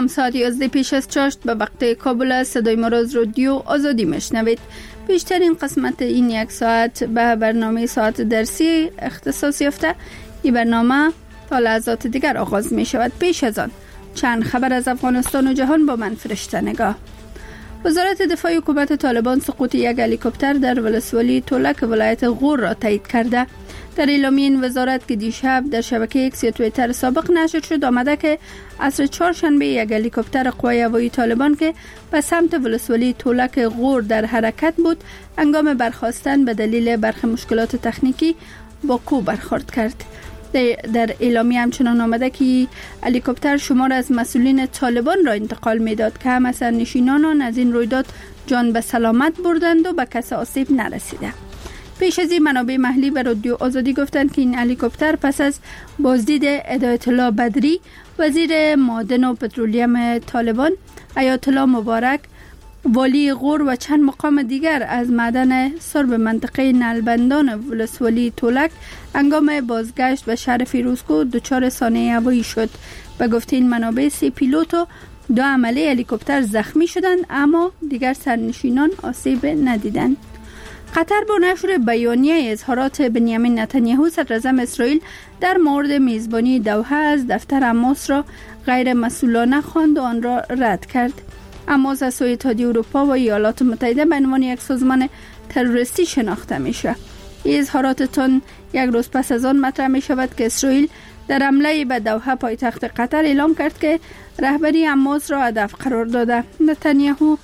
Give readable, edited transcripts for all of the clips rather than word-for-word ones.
سلام، ساعت 11 پیش از چاشت به وقت کابل صدای ما را از رادیو آزادی میشنوید. بیشترین قسمت این یک ساعت به برنامه ساعت درسی اختصاص یافته. این برنامه تا لحظات دیگر آغاز می شود. پیش از آن چند خبر از افغانستان و جهان با من فرشته نگاه. وزارت دفاع حکومت طالبان سقوط یک هلیکوپتر در ولسوالی تولک ولایت غور را تایید کرده. در اعلامیه این وزارت که دیشب در شبکه ایکس یا توییتر سابق نشر شد آمده که عصر چهارشنبه یک هلیکوپتر قوای هوایی طالبان که به سمت ولسوالی تولک غور در حرکت بود هنگام برخاستن به دلیل برخی مشکلات تکنیکی با کوه برخورد کرد. در اعلامیه همچنان آمده که هلیکوپتر شمار از مسئولین طالبان را انتقال میداد که هم سرنشینان از این رویداد جان به سلامت بردند و به کس آسیب نرسیده. پیش از این منابع محلی به رادیو آزادی گفتند که این هلیکوپتر پس از بازدید هدایت الله بدری وزیر معدن و پترولیم طالبان، آیت الله مبارک والی غور و چند مقام دیگر از معدن سرب منطقه نلبندان ولسوالی تولک هنگام بازگشت به شهر فیروزکوه دچار سانحه هوایی شد. به گفته این منابع 3 پیلوت و 2 عمله هلیکوپتر زخمی شدند اما دیگر سرنشینان آسیب ندیدند. قطر با نشر بیانیه اظهارات بنیامین نتانیاهو صدراعظم اسرائیل در مورد میزبانی دوحه از دفتر حماس را غیر مسئولانه خواند و آن را رد کرد. حماس از سوی اتحادیه اروپا و ایالات متحده به عنوان یک سازمان تروریستی شناخته میشه. این اظهارات تون یک روز پس از آن مطرح می شود که اسرائیل در حمله به دوحه پایتخت قطر اعلام کرد که رهبری حماس را هدف قرار داده. نتانیاهو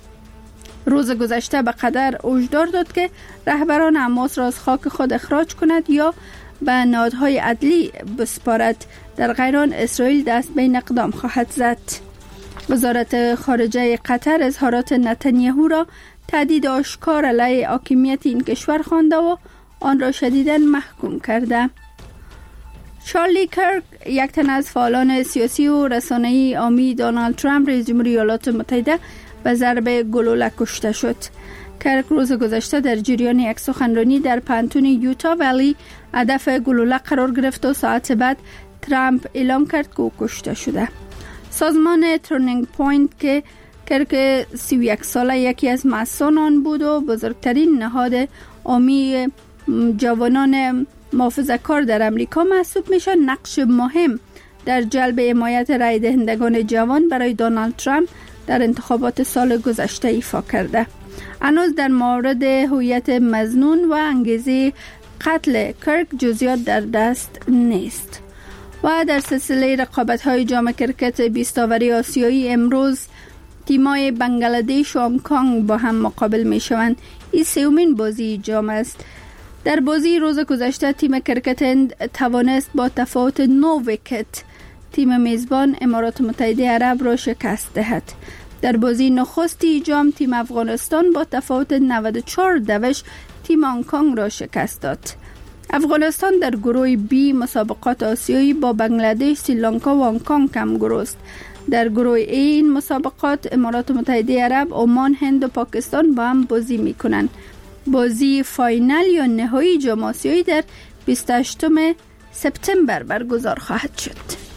روز گذشته به قطر هشدار داد که رهبران حماس را از خاک خود اخراج کند یا به نهادهای عدلی بسپارد. در غیر آن اسرائیل دست به این اقدام خواهد زد. وزارت خارجه قطر اظهارات نتانیاهو را تهدید آشکار علیه حاکمیت این کشور خوانده و آن را شدیداً محکوم کرده. چارلی کرک، یک تن از فعالان سیاسی و رسانه‌ای حامی دونالد ترامپ رئیس جمهوری ایالات متحده به ضرب گلوله کشته شد. کرک روز گذشته در جریان یک سخنرانی در پانتون یوتا ولی هدف گلوله قرار گرفت و ساعت بعد ترامپ اعلام کرد که او کشته شده. سازمان ترنینگ پوینت که کرک 31 ساله یکی از مؤسسان آن بود و بزرگترین نهاد حامی جوانان محافظه‌کار در امریکا محسوب میشه، نقش مهم در جلب حمایت رای دهندگان جوان برای دونالد ترامپ در انتخابات سال گذشته ایفا کرده. هنوز در مورد هویت مظنون و انگیزه قتل کرک جزئیات در دست نیست. و در سلسله رقابت‌های جام کرکت 20 اوری آسیایی امروز تیم‌های بنگلادش و هنگ کنگ با هم مقابل می‌شوند. این سومین بازی جام است. در بازی روز گذشته تیم کرکت هند توانست با تفاوت 9 ویکت تیم میزبان امارات متحده عرب را شکست دهد. در بازی نخستی جام تیم افغانستان با تفاوت 94 دوش تیم هنگ کنگ را شکست داد. افغانستان در گروه بی مسابقات آسیایی با بنگلادش، سریلانکا و هنگ کنگ هم گروه است. در گروه ای این مسابقات امارات متحده عرب، عمان، هند و پاکستان با هم بازی میکنند. بازی فاینال یا نهایی جام آسیایی در 28 سپتامبر برگزار خواهد شد.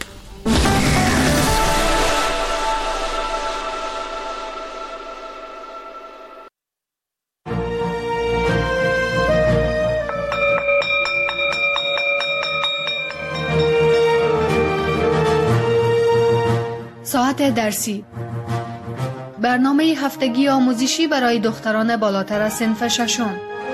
ساعت درسی، برنامه هفتگی آموزشی برای دختران بالاتر از صنف ششم.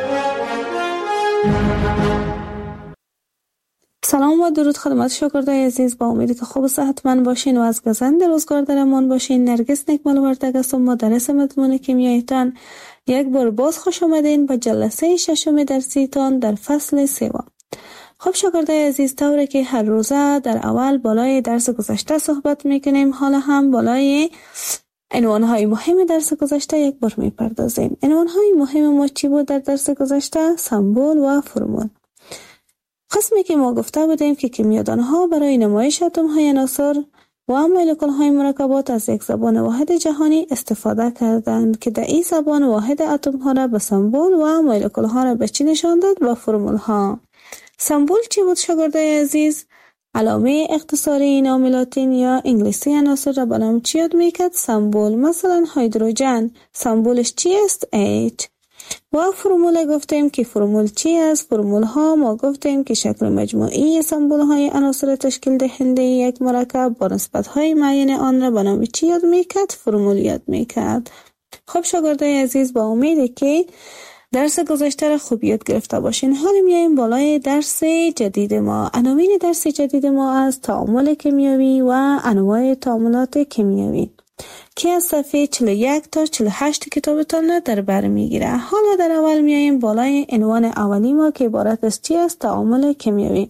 سلام و درود خدمت شاگردای عزیز، با امیدی که خوب و صحتمند باشین و از گزند روزگار در امان باشین. نرگس نکمل وردگ است و مدرس مضمون کیمیایتان. یک بار باز خوش آمدین به جلسه ششم درسیتان در فصل 3. خب شاگردای عزیز، طوری که هر روزه در اول بالای درس گذشته صحبت میکنیم، حالا هم بالای عنوانهای مهم درس گذشته یک بار میپردازیم. عنوانهای مهم ما چی بود در درس گذشته؟ سمبول و فرمول. قسمی که ما گفته بودیم که کیمیادانها برای نمایش اتم‌های عناصر و مولکول‌های مرکبات از یک زبان واحد جهانی استفاده کردند که در این زبان واحد اتم‌ها را به سمبول و مولکول‌ها را به چی نشان داد؟ به فرمول‌ها. سمبول چی بود شاگردای عزیز؟ علامه اختصاری این عاملاتین یا انگلیسی عناصر را به نام چی یاد میکرد؟ سمبل. مثلا هیدروژن سمبولش چی است؟ H. و فرمول گفتیم که فرمول چی است؟ فرمول ها ما گفتیم که شکل مجموعی سمبول های عناصر تشکیل دهنده یک مرکب با نسبت های معین آن را به نام چی یاد میکرد؟ فرمول یاد میکرد. خب شاگردای عزیز، با امید که درس گذشته را خوب یاد گرفته باشین. حالا میایم بالای درس جدید ما. عناوین درس جدید ما از تعامل کیمیایی و انواع تعاملات کیمیایی که از صفحه 41 تا 48 کتابتان را در بر میگیره. حالا در اول میایم بالای عنوان اولی ما که عبارت از چی است؟ تعامل کیمیایی.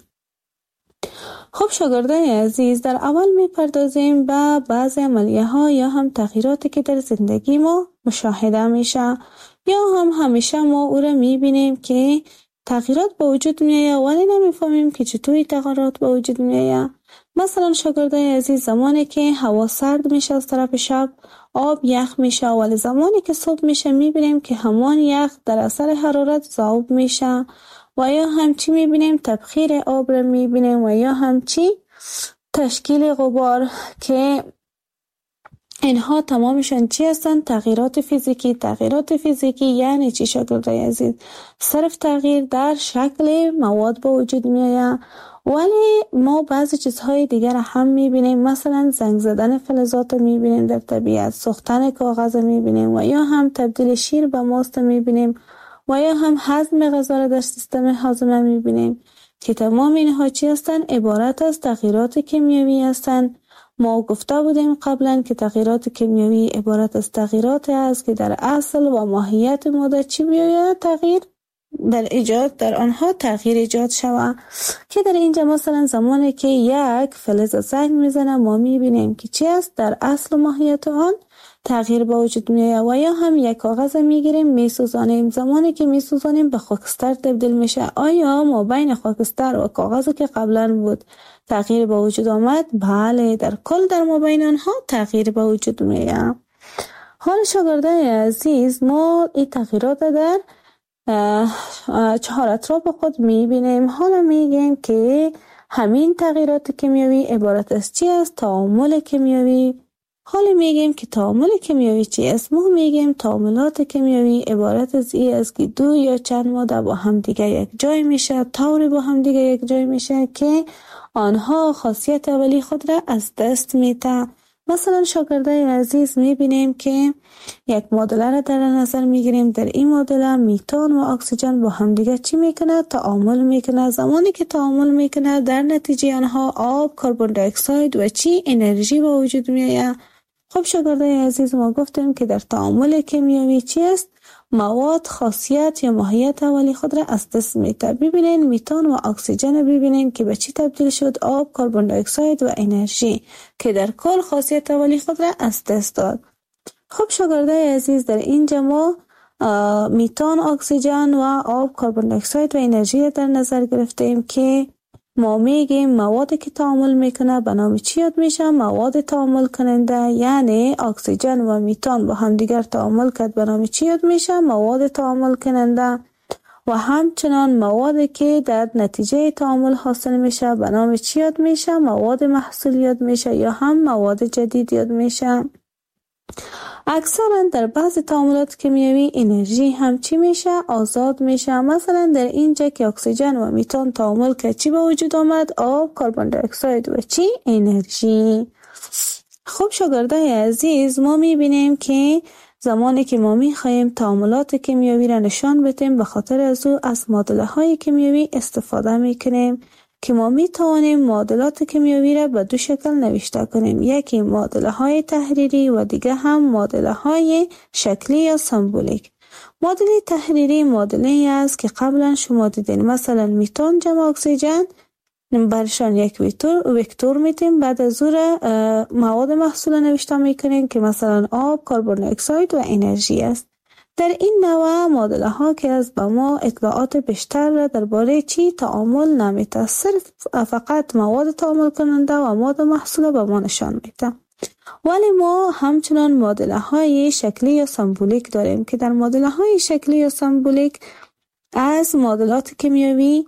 خب شاگردان عزیز، در اول میپردازیم به بعضی عملیه ها یا هم تغییراتی که در زندگی ما مشاهده میشه یا هم همیشه ما او را میبینیم که تغییرات به وجود میایه ولی نمیفهمیم که چطوری تغییرات به وجود میایه. مثلا شاگردای عزیز، زمانی که هوا سرد میشه از طرف شب آب یخ میشه، ولی زمانی که صبح میشه میبینیم که همان یخ در اثر حرارت ذوب میشه و یا همچی میبینیم تبخیر آب را میبینیم و یا همچی تشکیل غبار که اینها تمامشان چی هستند؟ تغییرات فیزیکی. تغییرات فیزیکی یعنی چی شاگردای عزیز؟ صرف تغییر در شکل مواد به وجود میآید، ولی ما بعضی چیزهای دیگر هم میبینیم. مثلا زنگ زدن فلزات میبینیم در طبیعت، سوختن کاغذ میبینیم و یا هم تبدیل شیر به ماست میبینیم و یا هم هضم غذا در سیستم هاضمه میبینیم که تمام اینها چی هستند؟ عبارت از تغییرات کیمیایی هستند. ما گفته بودیم قبلا که تغییرات کیمیایی عبارت از تغییرات است که در اصل و ماهیت ماده چی بیاید؟ تغییر در ایجاد در آنها تغییر ایجاد شود. که در اینجا مثلا زمانی که یک فلز زنگ میزنه ما میبینیم که چی است؟ در اصل و ماهیت آن تغییر به وجود میاد. و یا هم یک کاغذ میگیریم میسوزانیم، زمانی که میسوزانیم به خاکستر تبدیل میشه. آیا ما بین خاکستر و کاغذی که قبلا بود تغییر به وجود آمد؟ بله، در کل در ما بین آنها تغییر به وجود میاد. حال شاگردان عزیز، ما این تغییرات در 4 اطراف خود میبینیم. حالا میگیم که همین تغییرات کیمیایی عبارت از چی است؟ تعامل کیمیایی. حالا میگیم که تعامل کیمیایی چی است؟ ما میگیم تعاملات کیمیایی عبارت از این است که دو یا چند ماده با هم دیگه یک جای میشه، طوری با هم دیگه یک جای میشه که آنها خاصیت اولی خود را از دست میده. مثلا شاگردای عزیز میبینیم که یک معادله را در نظر میگیریم. در این معادله میتان و اکسیژن با هم دیگه چی میکنه؟ تعامل میکنه. زمانی که تعامل میکنه در نتیجه آنها آب، کربن دی اکساید و چی؟ انرژی به وجود میاد. خب شاگردای عزیز، ما گفتیم که در تعامل کیمیایی چی است؟ مواد خاصیت یا ماهیت اولی خود را از دست میده. ببینین میتان و اکسیژن ببینین که به چی تبدیل شد؟ آب، کربن دی اکساید و انرژی که در کل خاصیت اولی خود را از دست داد. خب شاگردای عزیز، در اینجا ما میتان، اکسیژن و آب، کربن دی اکساید و انرژی در نظر گرفتیم که ما میگیم موادی که تعامل میکنه به نام چی یاد میشه؟ مواد تعامل کننده. یعنی اکسیژن و میتان با هم دیگر تعامل کرد به نام چی یاد میشه؟ مواد تعامل کننده. و همچنان موادی که در نتیجه تعامل حاصل میشه به نام چی یاد میشه؟ مواد محصول یاد میشه یا هم مواد جدید یاد میشه. اکثرا در بعض تعاملات کیمیایی انرژی هم چی میشه؟ آزاد میشه. مثلا در اینجا که اکسیژن و میتان تعامل که چی به وجود آمد؟ آب، کربن دی اکساید و چی؟ انرژی. خب شاگردای عزیز، ما میبینیم که زمانی که ما میخوایم تعاملات کیمیایی را نشان بدیم به خاطر از او از معادله های کیمیایی استفاده میکنیم که ما میتوانیم معادلات کیمیایی را به دو شکل نوشته کنیم. یکی معادله های تحریری و دیگه هم معادله های شکلی یا سمبولیک. معادله تحریری معادله است که قبلا شما دیدین. مثلا میتان جمع اکسیژن برشان یک وکتور میتیم، بعد از او مواد محصول نوشته میکنیم که مثلا آب، کربن دی اکساید و انرژی است. در این نوع معادله ها که از به ما اطلاعات بیشتر را درباره چی؟ تعامل نمیده، صرف فقط مواد تعامل کننده و مواد محصول به ما نشان میده. ولی ما همچنان معادله های شکلی یا سمبولیک داریم که در معادله های شکلی یا سمبولیک از معادلات کیمیایی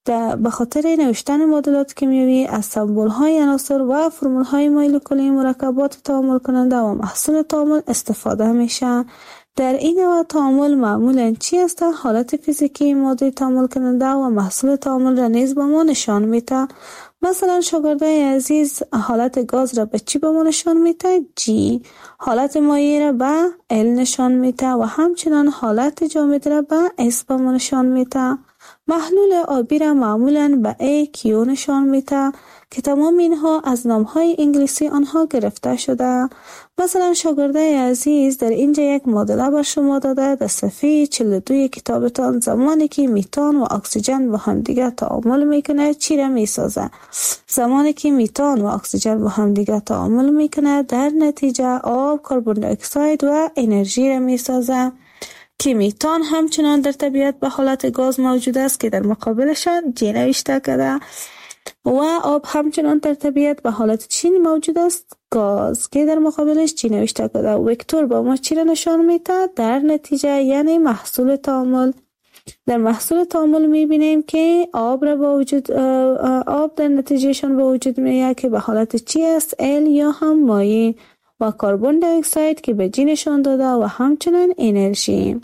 به خاطر نوشتن معادلات کیمیایی از سمبول‌های عناصر و فرمول‌های مولکولی مرکبات تعامل کننده و محصول تعامل استفاده میشه. در این نوع تعامل معمولاً چی است؟ حالت فیزیکی ماده تعامل کننده و محصول تعامل را نیز به ما نشان میده. مثلا شاگردای عزیز حالت گاز را به چی به ما نشان میده؟ G. حالت مایع را به L نشان میده و همچنان حالت جامد را به S به ما نشان میده. محلول آبی را معمولاً به AQ نشان میده که تمام اینها از نامهای انگلیسی آنها گرفته شده. مثلا شاگردای عزیز در اینجا یک معادله بر شما داده. در صفحه 42 کتابتان زمانی که میتان و اکسیژن با هم دیگه تعامل میکنه چی را میسازه؟ زمانی که میتان و اکسیژن با هم دیگه تعامل میکنه در نتیجه آب، کربن دی اکساید و انرژی را میسازه که میتان همچنان در طبیعت به حالت گاز موجود است که در مقابلشان G نوشته کرده و آب همچنان در طبیعت به حالت چی موجود است؟ گاز که در مقابلش چی نوشته کرده. وکتور با ما چی را نشان میده؟ در نتیجه یعنی محصول تعامل. در محصول تعامل میبینیم که آب را با وجود آب در نتیجهشان به وجود میاد که به حالت چی است؟ L یا هم مایع و کربن دی اکساید که به G نشان داده و همچنان انرژی.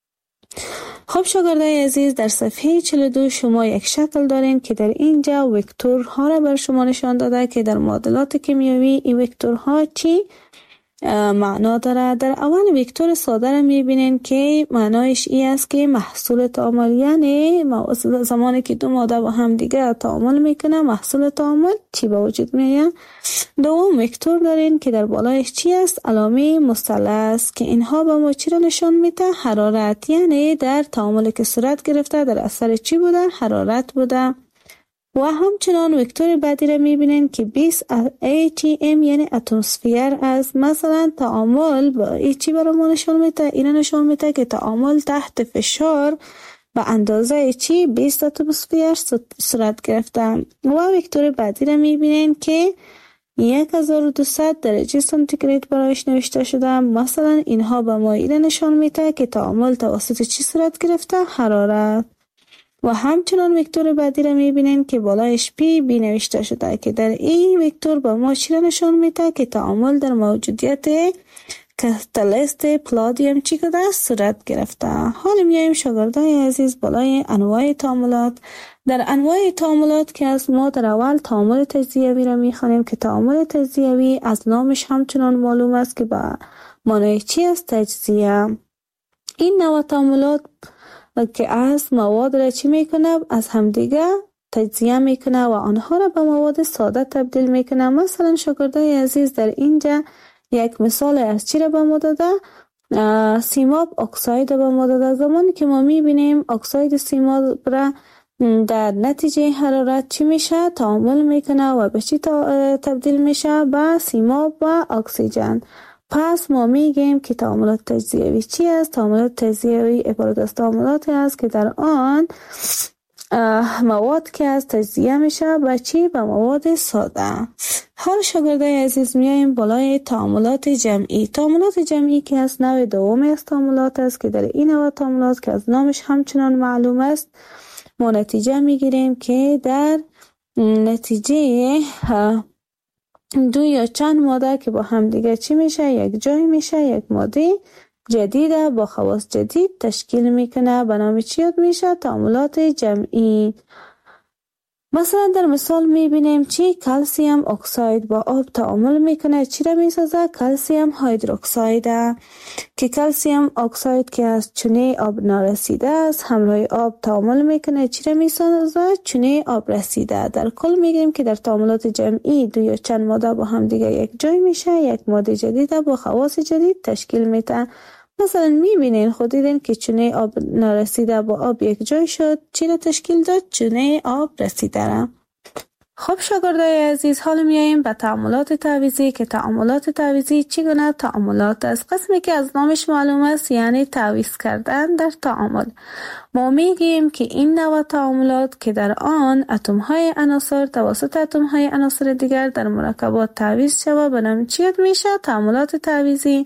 خب شاگردای عزیز در صفحه 42 شما یک شکل دارین که در اینجا وکتورها را بر شما نشان داده که در معادلات کیمیایی این وکتورها چی معنا داره. در اول وکتور ساده را میبینین که معنایش ای است که محصول تعامل، یعنی زمانی که دو ماده با هم دیگه تعامل میکنه محصول تعامل چی به وجود میاد. دوم وکتور دارین که در بالایش چی است؟ علامه مثلث که اینها به ما چی را نشان میده؟ حرارت، یعنی در تعاملی که صورت گرفته در اثر چی بوده؟ حرارت بوده. و همچنان وکتور بعدی را میبینین که 20 ATM یعنی اتمسفر است. مثلا تعامل با ای چی برای ما نشان میده؟ این نشان میده که تعامل تحت فشار به اندازه چی 20 اتمسفر صورت گرفته. و وکتور بعدی را میبینین که 1200 درجه سانتیگراد برایش نوشته شده. مثلا اینها به ما این نشان میده که تعامل توسط چی صورت گرفته؟ حرارت. و همچنان وکتور بعدی را میبینین که بالایش پی بی نوشته شده که در این وکتور با ما چی را نشان میده که تعامل در موجودیت کاتالیست پلادیم چی کده صورت گرفته. حالا میایم شاگردای عزیز بالای انواع تعاملات. در انواع تعاملات که از ما در اول تعامل تجزیوی را میخوانیم که تعامل تجزیوی از نامش همچنان معلوم است که با معنای چی است؟ تجزیه. این نوع تعاملات که از مواد را چی میکنه؟ از همدیگه تجزیه میکنه و آنها را به مواد ساده تبدیل میکنه. مثلا شاگردای عزیز در اینجا یک مثال از چی را به ما داده؟ سیماب اکساید به ما داده. زمانی که ما میبینیم اکساید سیماب را در نتیجه حرارت چی میشه؟ تعامل میکنه و به چی تبدیل میشه؟ به سیماب و اکسیژن. پس ما میگیم که تعاملات تجزیوی چی است؟ تعاملات تجزیوی عبارت از تعاملاتی است که در آن مواد که از تجزیه میشه به چی؟ به مواد ساده. حال شاگردای عزیز میایم بالای تعاملات جمعی. تعاملات جمعی که از نوع دوم از تعاملات است که در این نوع تعاملات که از نامش همچنان معلوم است ما نتیجه میگیریم که در نتیجه دو یا چند ماده که با هم دیگه چی میشه؟ یک جای میشه، یک ماده جدیده با خواص جدید تشکیل میکنه. به نام چی یاد میشه؟ تعاملات جمعی. مثلا در مثال میبینیم چی؟ کلسیم اکساید با آب تعامل میکنه چی را میسازه؟ کلسیم هیدروکساید که کلسیم اکساید که از چونه آب نارسیده است همراه آب تعامل میکنه چی را میسازه؟ چونه آب رسیده. در کل میگیم که در تعاملات جمعی دو یا چند ماده با هم دیگه یک جای میشه، یک ماده جدید با خواص جدید تشکیل میده. مثلا میبینین خود دیدین که چونه آب نارسیده با آب یک جای شد چی را تشکیل داد؟ چونه آب رسیده را. خب شاگردای عزیز حالا میاییم به تعاملات تعویضی که تعاملات تعویضی چگونه تعاملات است؟ قسمی که از نامش معلوم است یعنی تعویض کردن در تعامل. ما میگیم که این نوع تعاملات که در آن اتم‌های عناصر توسط اتم‌های عناصر دیگر در مرکبات تعویض شود به نام چی یاد میشه؟ تعاملات تعویضی.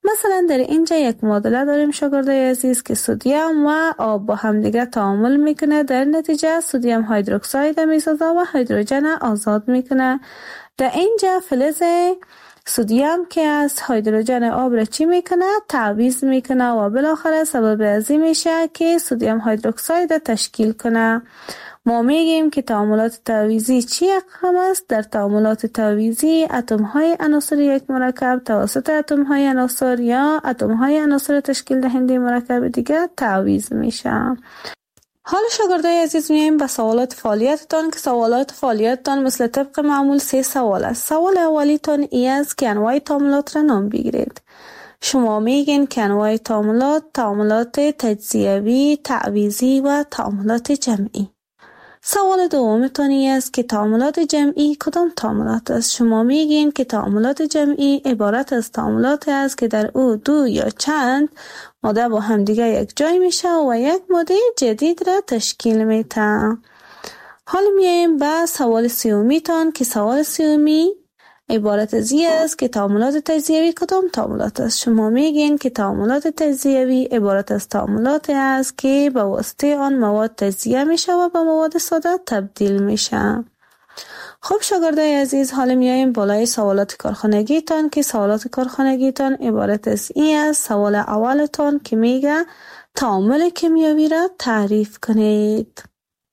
مثلا در اینجا یک معادله داریم شاگردای عزیز که سدیم و آب با هم دیگه تعامل میکنه، در نتیجه سدیم هیدروکساید میسازه و هیدروژن آزاد میکنه. در اینجا فلز سدیم که از هیدروژن آب را چی میکنه؟ تعویض میکنه و بالاخره سبب ازی میشه که سدیم هیدروکساید تشکیل کنه. ما میگیم که تعاملات تعویضی چی اقسام است؟ در تعاملات تعویضی اتم های عناصر یک مرکب توسط اتم های عناصر یا اتم های عناصر تشکیل دهنده مرکب دیگر تعویض میشه. حالا شاگردای عزیز میایم به سوالات فعالیتتان که سوالات فعالیتتان مثل طبق معمول 3 سوال است. سوال اولیتان ای است که انواع تعاملات را نام بگیرید. شما میگین که انواع تعاملات تجزیوی، تعویضی و تعاملات جمعی. سوال دومتان است که تعاملات جمعی کدام تعاملات است؟ شما میگین که تعاملات جمعی عبارت از تعاملات است که در او 2 یا چند ماده با هم دیگه یک جای میشه و یک ماده جدید را تشکیل میده. حالا میایم به سوال سومیتان که سوال سومی عبارت از این است که تعاملات تجزیوی کدام تعاملات است؟ شما میگین که تعاملات تجزیوی عبارت از تعاملات است که به واسطه آن مواد تجزیه میشه و به مواد ساده تبدیل میشه. خب شاگردای عزیز، حالا میایم بالای سوالات کارخانگیتان که سوالات کارخانگیتان عبارت از این است. سوال اولتان که میگه تعامل کیمیایی را تعریف کنید.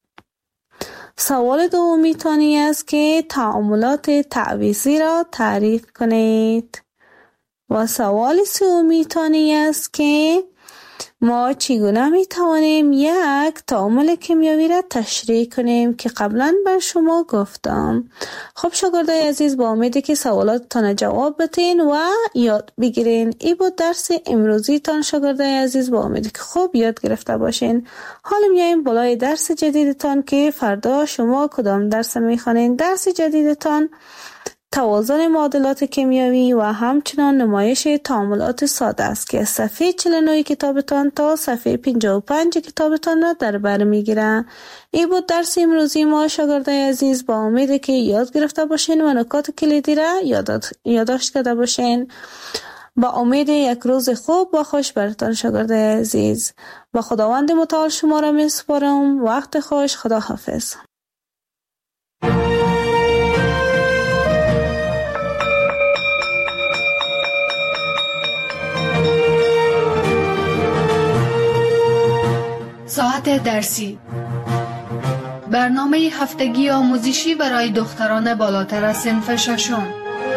سوال دومیتانی است که تعاملات تعویضی را تعریف کنید. و سوال سومیتانی است که ما چگونه می توانیم یک تعامل کیمیایی را تشریح کنیم که قبلا بر شما گفتم. خب شاگردای عزیز، با امیدی که سوالاتتان جواب بتین و یاد بگیرین. ای بود درس امروزی تان شاگردای عزیز، با امیدی که خوب یاد گرفته باشین. حالا میایم بالای درس جدیدتان که فردا شما کدام درس میخوانین. درس جدیدتان توازن معادلات کیمیایی و همچنان نمایش تعاملات ساده است که از صفحه 49 کتابتان تا صفحه 55 کتابتان را در بر میگیره. این بود درس امروزی ما شاگردای عزیز، با امید که یاد گرفته باشین و نکات کلیدی را یادداشت کرده باشین. با امید یک روز خوب و خوش برتان شاگردای عزیز. با خداوند متعال شما را میسپارم. وقت خوش. خدا حافظ. ساعت درسی، برنامه هفتگی آموزشی برای دختران بالاتر از صنف ششم.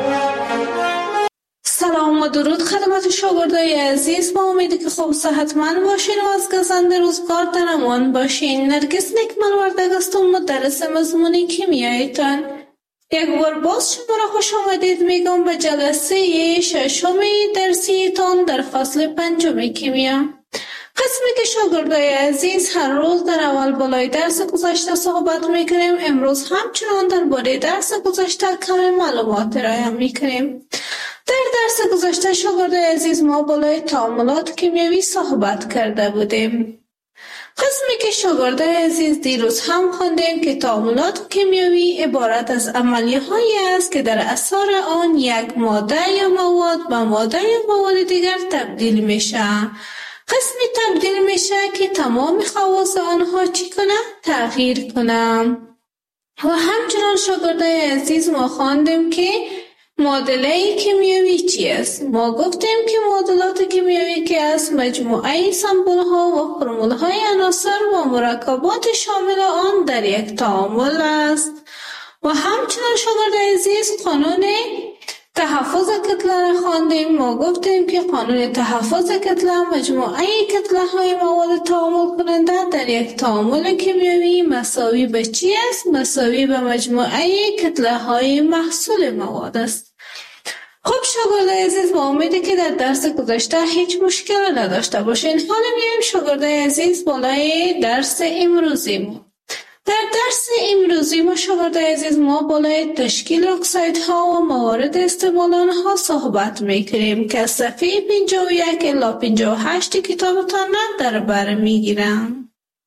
سلام و درود خدمت شاگردای عزیز، با امیدی که خوب صحتمند باشین و از گزند روزگار در امان باشین. نرگس نکمل وردگ هستم، مدرس مضمون کیمیایتان. یک بار باز شما را خوش آمدید میگم به جلسه ششم درسیتان در فصل 5 کیمیا. قسمی که شاگردای عزیز هر روز در اول بالای درس گذشته صحبت میکنیم، امروز همچنان درباره درس گذشته کمی معلومات ارائه میکنیم. در درس گذشته شاگردای عزیز ما بالای تعاملات کیمیایی صحبت کرده بودیم. قسمی که شاگردای عزیز دیروز هم خواندیم که تعاملات کیمیایی عبارت از عملیه‌هایی است که در اثر آن یک ماده یا مواد به ماده یا مواد دیگر تبدیل میشه. قسمی تبدیل میشه که تمام خواص آنها چی کنه؟ تغییر کنه. و همچنان شاگردای عزیز ما خواندیم که معادله کیمیایی چی است؟ ما گفتیم که معادلات کیمیایی که از مجموعه سمبل ها و فرمول های عناصر و مرکبات شامل آن در یک تعامل است. و همچنان شاگردای عزیز قانون تحفظ کتله را خواندیم. ما گفتیم که قانون تحفظ کتله مجموعه کتله های مواد تعامل کننده در یک تعامل کیمیایی مساوی به چی است؟ مساوی به مجموعه کتله های محصول مواد است. خب شاگردای عزیز، با امیدی که در درس گذشته هیچ مشکل نداشته باشین. حالا میایم شاگردای عزیز بالای درس امروزی ما. در درس امروزی ما شاگردای عزیز ما بالای تشکیل اکسایدها و موارد استعمال آنها صحبت میکنیم که از صفحه 51 الی 58 کتابتان را در بر میگیرم.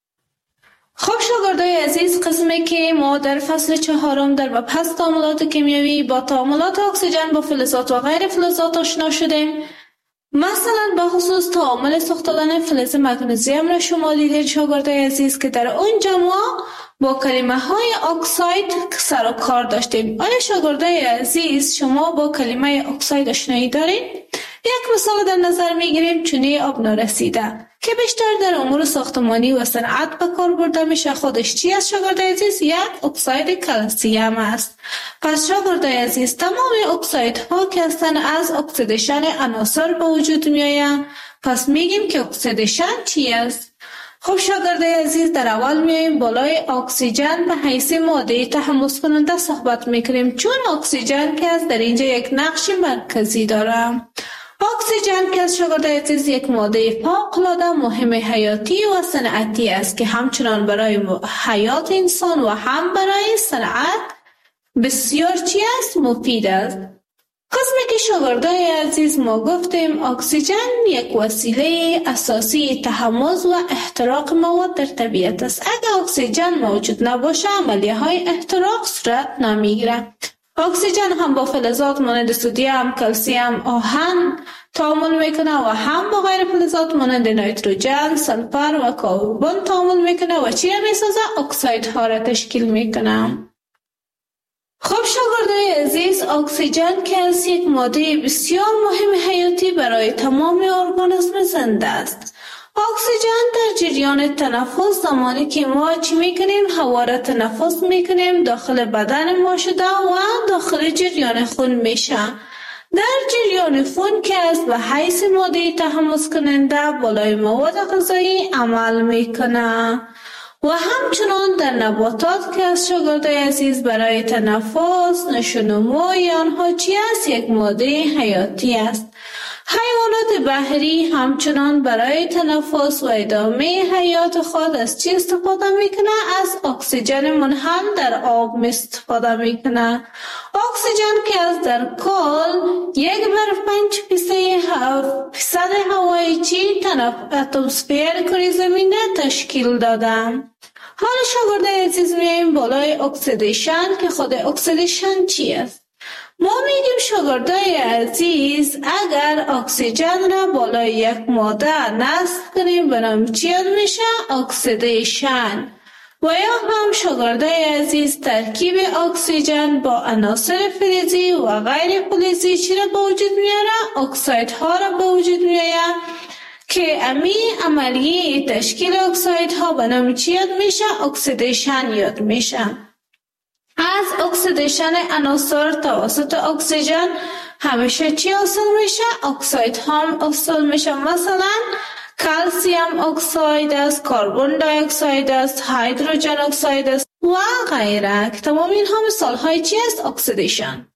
خب شاگردای عزیز، قسمی که ما در فصل 4 در مبحث تعاملات کیمیایی با تعاملات اکسیژن با فلزات و غیر فلزات آشنا شدیم، مثلا به خصوص تعامل ساختن فلز مگنیزیم را شما دیدین شاگردای عزیز که در اونجا ما با کلمه های اکساید سر و کار داشتیم. آیا شاگردای عزیز شما با کلمه اکساید آشنایی دارین؟ یک مثال در نظر میگیریم چونه آب نارسیده که بیشتر در امور ساختمانی و صنعت به کار برده میشه. خودش چی است شاگردای عزیز؟ یک اکساید کلسیم است. پس شاگردای عزیز تمام اکسایدها که هستند از اکسیدیشن عناصر به وجود میآیند. پس میگیم که اکسیدیشن چی است؟ خب شاگردای عزیز در اول میایم بالای اکسیژن به حیث ماده تحمض کننده صحبت میکنیم، چون اکسیژن که از در اینجا یک نقش مرکزی داره. اکسیژن که از شاگردای عزیز یک ماده فوق‌العاده مهم حیاتی و صنعتی است که همچنان برای حیات انسان و هم برای صنعت بسیار چی است؟ مفید است. قسمی که شاگردای عزیز ما گفتیم اکسیژن یک وسیله اساسی تحمض و احتراق مواد در طبیعت است. اگر اکسیژن موجود نباشه عملیه های احتراق صورت نمیگیره. اکسیژن هم با فلزات مانند سدیم، کلسیم، آهن تعامل میکنه و هم با غیر فلزات مانند نیتروژن، سلفر و کربن تعامل میکنه و چی را میسازه؟ اکسایدها را تشکیل میکنه. خب شاگردای عزیز اکسیژن که از یک ماده بسیار مهم حیاتی برای تمام ارگانیسم زنده است. اکسیژن در جریان تنفس زمانی که ما چی میکنیم؟ هوا را تنفس میکنیم داخل بدن ما شده و داخل جریان خون میشه. در جریان خون که از به حیث ماده تحمض کننده بالای مواد غذایی عمل میکنه و همچنان در نباتات که از شاگردای عزیز برای تنفس نشونموی آنها چی است؟ یک ماده حیاتی است. حیوانات بحری همچنان برای تنفس و ادامه حیات خود از چی استفاده میکنه؟ از اکسیژن منحل در آب استفاده میکنه. اکسیژن که از در کل 1/5% هوای چی اتمسفر کره زمینه تشکیل داده. حالا شاگردای عزیز میایم بالای اکسیدیشن که خود اکسیدیشن چی است؟ ما میگیم شاگردای عزیز اگر اکسیژن را بالای یک ماده نصب کنیم به نام چی یاد میشه؟ اکسیدیشن. و یا هم شاگردای عزیز ترکیب اکسیژن با عناصر فلزی و غیر فلزی چی را به وجود میاره؟ اکسایدها را به وجود میاره که امی عملیه تشکیل اکسایدها به نام چی یاد میشه؟ اکسیدیشن یاد میشه. از اکسیدیشن عناصر توسط اکسیژن همیشه چی حاصل میشه؟ اکساید هم حاصل میشه. مثلا کلسیم اکساید است، کربن دی اکساید است، هیدروژن اکساید است و غیره. تمام اینها مثال های چی است؟ اکسیدیشن.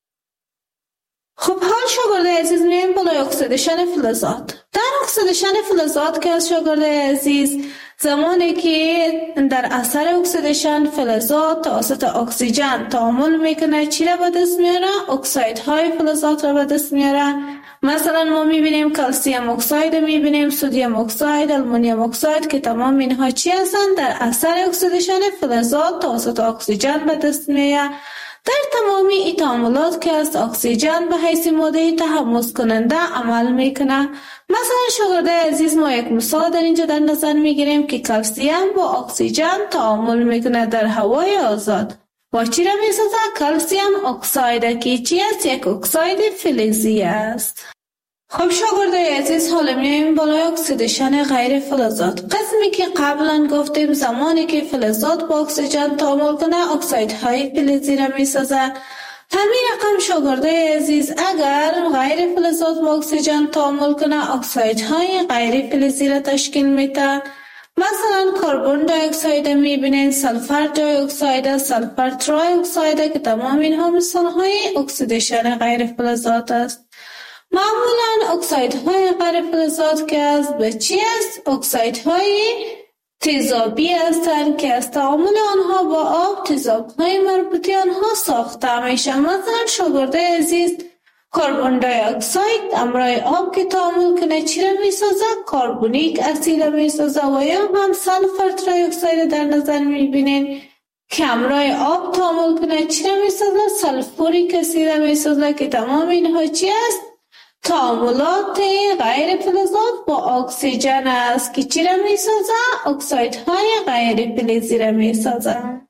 خب حال شاگردای عزیز میایم بالای اکسیدیشن فلزات. در اکسیدیشن فلزات که از شاگردای عزیز زمانی که در اثر اکسیدیشن فلزات توسط اکسیژن تعامل میکنه چی را به دست میاره؟ اکسایدهای فلزات را به دست میاره. مثلا ما میبینیم کلسیم اکساید، میبینیم سدیم اکساید، آلومینیوم اکساید که تمام اینها چی هستند؟ در اثر اکسیدیشن فلزات توسط اکسیژن به دست میاره. در تمامی این تعاملات که از اکسیژن به حیث ماده تحمض کننده عمل میکنه. مثلا شاگردای عزیز ما یک مثال در اینجا در نظر میگیریم که کلسیم با اکسیژن تعامل میکنه در هوای آزاد و چی را میسازه؟ کلسیم اکساید که چی است؟ یک اکساید فلزی است. خب شاگردای عزیز حالا میایم بالای اکسیدیشن غیر فلزات. قسمی که قبلا گفتیم زمانی که فلزات با اکسیژن تعامل کنه اکسایدهای فلزی را میسازه. همین رقم شاگردای عزیز اگر غیر فلزات با اکسیژن تعامل کنه اکسایدهای غیر فلزی را تشکیل میده. مثلا کربن دی اکساید میبینین، سلفر دی اکساید، سلفر تری اکساید که تمام اینها مثالهای اکسیدیشن غیر فلزات است. معمولا اکسایدهای غیر فلزات که از به چی است؟ اکسایدهای تیزابی هستند که از تعامل آنها با آب تیزابهای مربوطه آنها ساخته میشه. مثلا شاگردای عزیز کربن دی اکساید همراه آب که تعامل کنه چی را میسازه؟ کربونیک اسید میسازه. و یا هم سلفر تری اکساید در نظر میبینین که همراه آب تعامل کنه چی را میسازه؟ سلفوریک اسید میسازه که تمام اینها چی است؟ تعاملات غیر فلزات با اکسیژن است که چی را می سازد؟ اکسایدهای غیر فلزی را می سازد.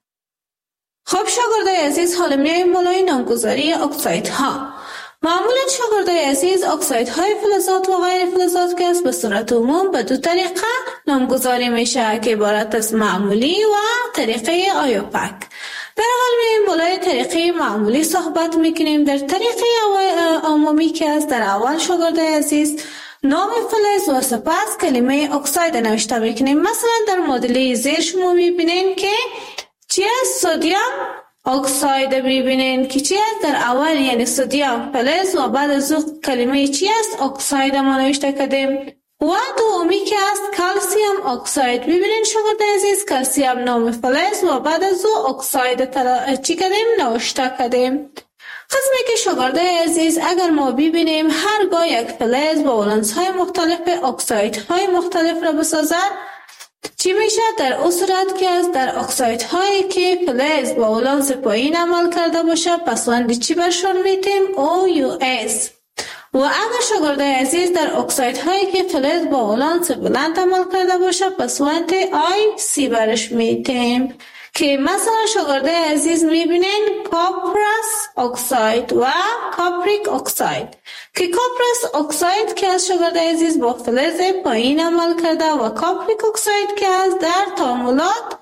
خب شاگردای عزیز، حالا میایم بالای نامگذاری اکسایدها. معمولا شاگردای عزیز، اکسایدهای فلزات و غیر فلزات که است به صورت عموم به دو طریقه نامگذاری میشه که عبارت از معمولی و طریقه آیوپک. در اول میایم بالای طریقه معمولی صحبت میکنیم. در طریقه عمومی که است، در اول شاگردای عزیز نام فلز و سپس کلمه اکساید نوشته میکنیم. مثلا در معادله زیر شما میبینین که چی است؟ سدیم اکساید میبینین که چی است؟ در اول یعنی سدیم فلز و بعد از او کلمه چی است؟ اکساید ما نوشته کردیم. و دومی که است کلسیم اکساید. ببینین شاگردای عزیز، کلسیم نام فلز و بعد از او اکساید چی کردیم؟ نوشته کردیم. قسمی که شاگردای عزیز، اگر ما ببینیم هرگاه یک فلز با ولانس های مختلف اکسایدهای مختلف را بسازد، چی میشه؟ در اون صورت که از در اکسایدهایی که فلز با ولانس پایین عمل کرده باشه پس وند چی برشون میتیم؟ OUS. و اگر شاگردای عزیز در اکسایدهایی که فلز با ولانس بلند عمل کرده باشه پس وند IC برش میتیم. که مثلا شاگردای عزیز میبینین کپرس اکساید و کاپریک اکساید. که کپرس اکساید که از شاگردای عزیز با فلز پایین عمل کرده و کاپریک اکساید که از در تعاملات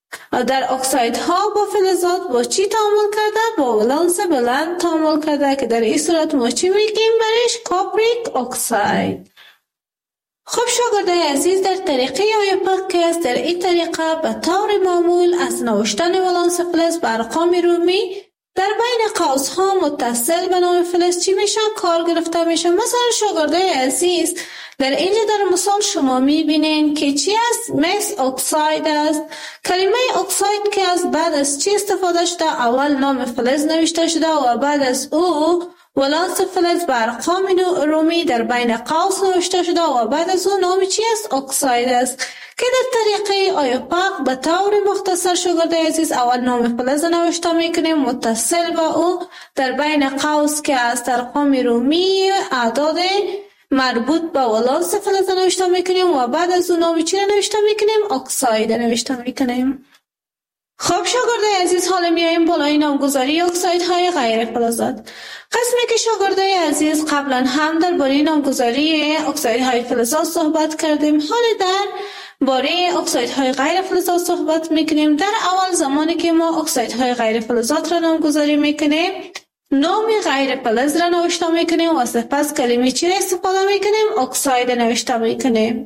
در اکسایدها با فلزات با چی تعامل کرده؟ با ولانس بلند تعامل کرده که در این صورت ما چی میگیم برش؟ کاپریک اکساید. خب شاگردای عزیز، در طریقه آیوپک که است، در این طریقه به طور معمول از نوشتن ولانس فلز به ارقام رومی در بین قوس‌ها متصل به نام فلز چی میشه؟ کار گرفته میشه. مثلا شاگردای عزیز، در اینجا در مثال شما میبینین که چی است؟ مس اکساید است. کلمه اکساید که است بعد از چی استفاده شده؟ اول نام فلز نوشته شده و بعد از او ولانس فلز به ارقام رومی در بین قوس نوشته شده و بعد از اون نام چی است؟ اکساید است. که در طریقه آیوپک به طور مختصر شاگردای عزیز اول نام فلز نوشته میکنیم متصل به او در بین قوس که از ارقام رومی اعداد مربوط به ولانس فلز نوشته میکنیم و بعد از اون نام چی نوشته میکنیم؟ اکساید نوشته میکنیم. خب شاگردای عزیز، حالا میایم بالای نامگذاری اکسایدهای غیر فلزات. قسمی که شاگردای عزیز قبلا هم درباره نامگذاری اکسایدهای فلزات صحبت کردیم، حالا در باره اکسایدهای غیر فلزات صحبت میکنیم. در اول زمانی که ما اکسایدهای غیر فلزات را نامگذاری میکنیم، نام غیر فلز را نوشته میکنیم و سپس کلمه چی را استفاده میکنیم؟ اکساید نوشته میکنیم.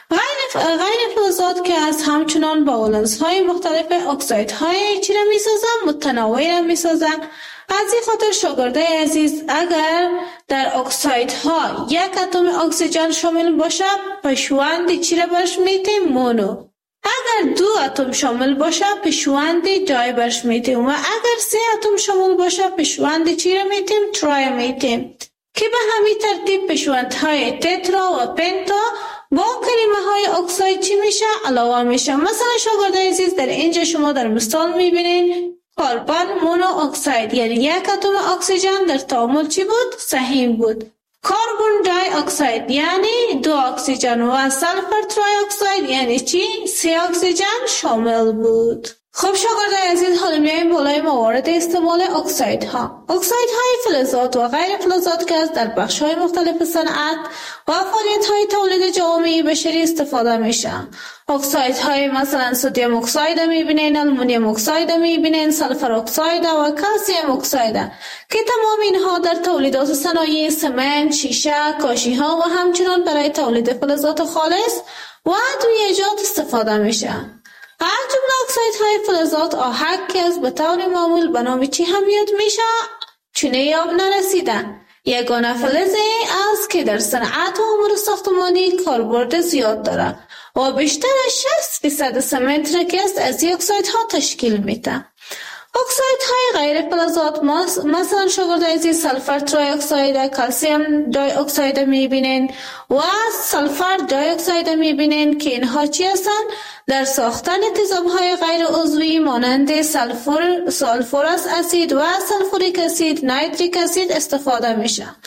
غیر فلزات که از همچنان با ولانس های مختلف اکسایدهای چی را میسازن؟ متنوع را میسازن. از این خاطر شاگردای عزیز، اگر در اکسایدها یک اتم اکسیژن شامل باشه پیشوند چی را برش میتیم؟ مونو. اگر دو اتم شامل باشه پیشوند دای برش میتیم و اگر سه اتم شامل باشه پیشوند چی را میتیم؟ ترای میتیم. که به همین ترتیب پیشوندهای تترا و پنتا با کلمه های اکساید چی میشه؟ علاوه میشه. مثلا شاگردای عزیز، در اینجا شما در مثال میبینین کربن مونو اکساید یعنی یک اتم اکسیژن در تعامل چی بود؟ سهیم بود. کربن دای اکساید یعنی دو اکسیژن و سلفر ترای اکساید یعنی چی؟ سه اکسیژن شامل بود. خب شاگردای عزیز، حالا میایم بالای موارد استعمال اکسایدها. اکسایدهای فلزات و غیر فلزات که از در بخش‌های مختلف صنعت و فعالیت‌های تولید جوامع بشری استفاده میشه. اکسایدهای مثلا سدیم اکساید میبینین، آلومینیوم اکساید میبینین، سلفر اکساید و کلسیم اکساید که تمام اینها در تولیدات صنایع سمنت، شیشه، کاشی‌ها و همچنین برای تولید فلزات خالص و ادویه‌جات استفاده میشه. از جمله اکسایدهای فلزات آهک که از به طور معمول به نام چی هم یاد میشه؟ چونه آب نرسیدن. یگانه فلزی است که در صنعت و امور ساختمانی کاربرد زیاد داره و بیشتر از 60% سمنت را که از این اکسایدها تشکیل میده. اکسایدهای غیر فلزات مثلا شاگردای عزیز سلفر ترای اکساید، کلسیم دای اکساید میبینین و سلفر دای اکساید میبینین که اینها چی هستن؟ در ساختن تیزابهای غیر عضوی مانند سلفورس اسید و سلفوریک اسید، نایتریک اسید استفاده میشه.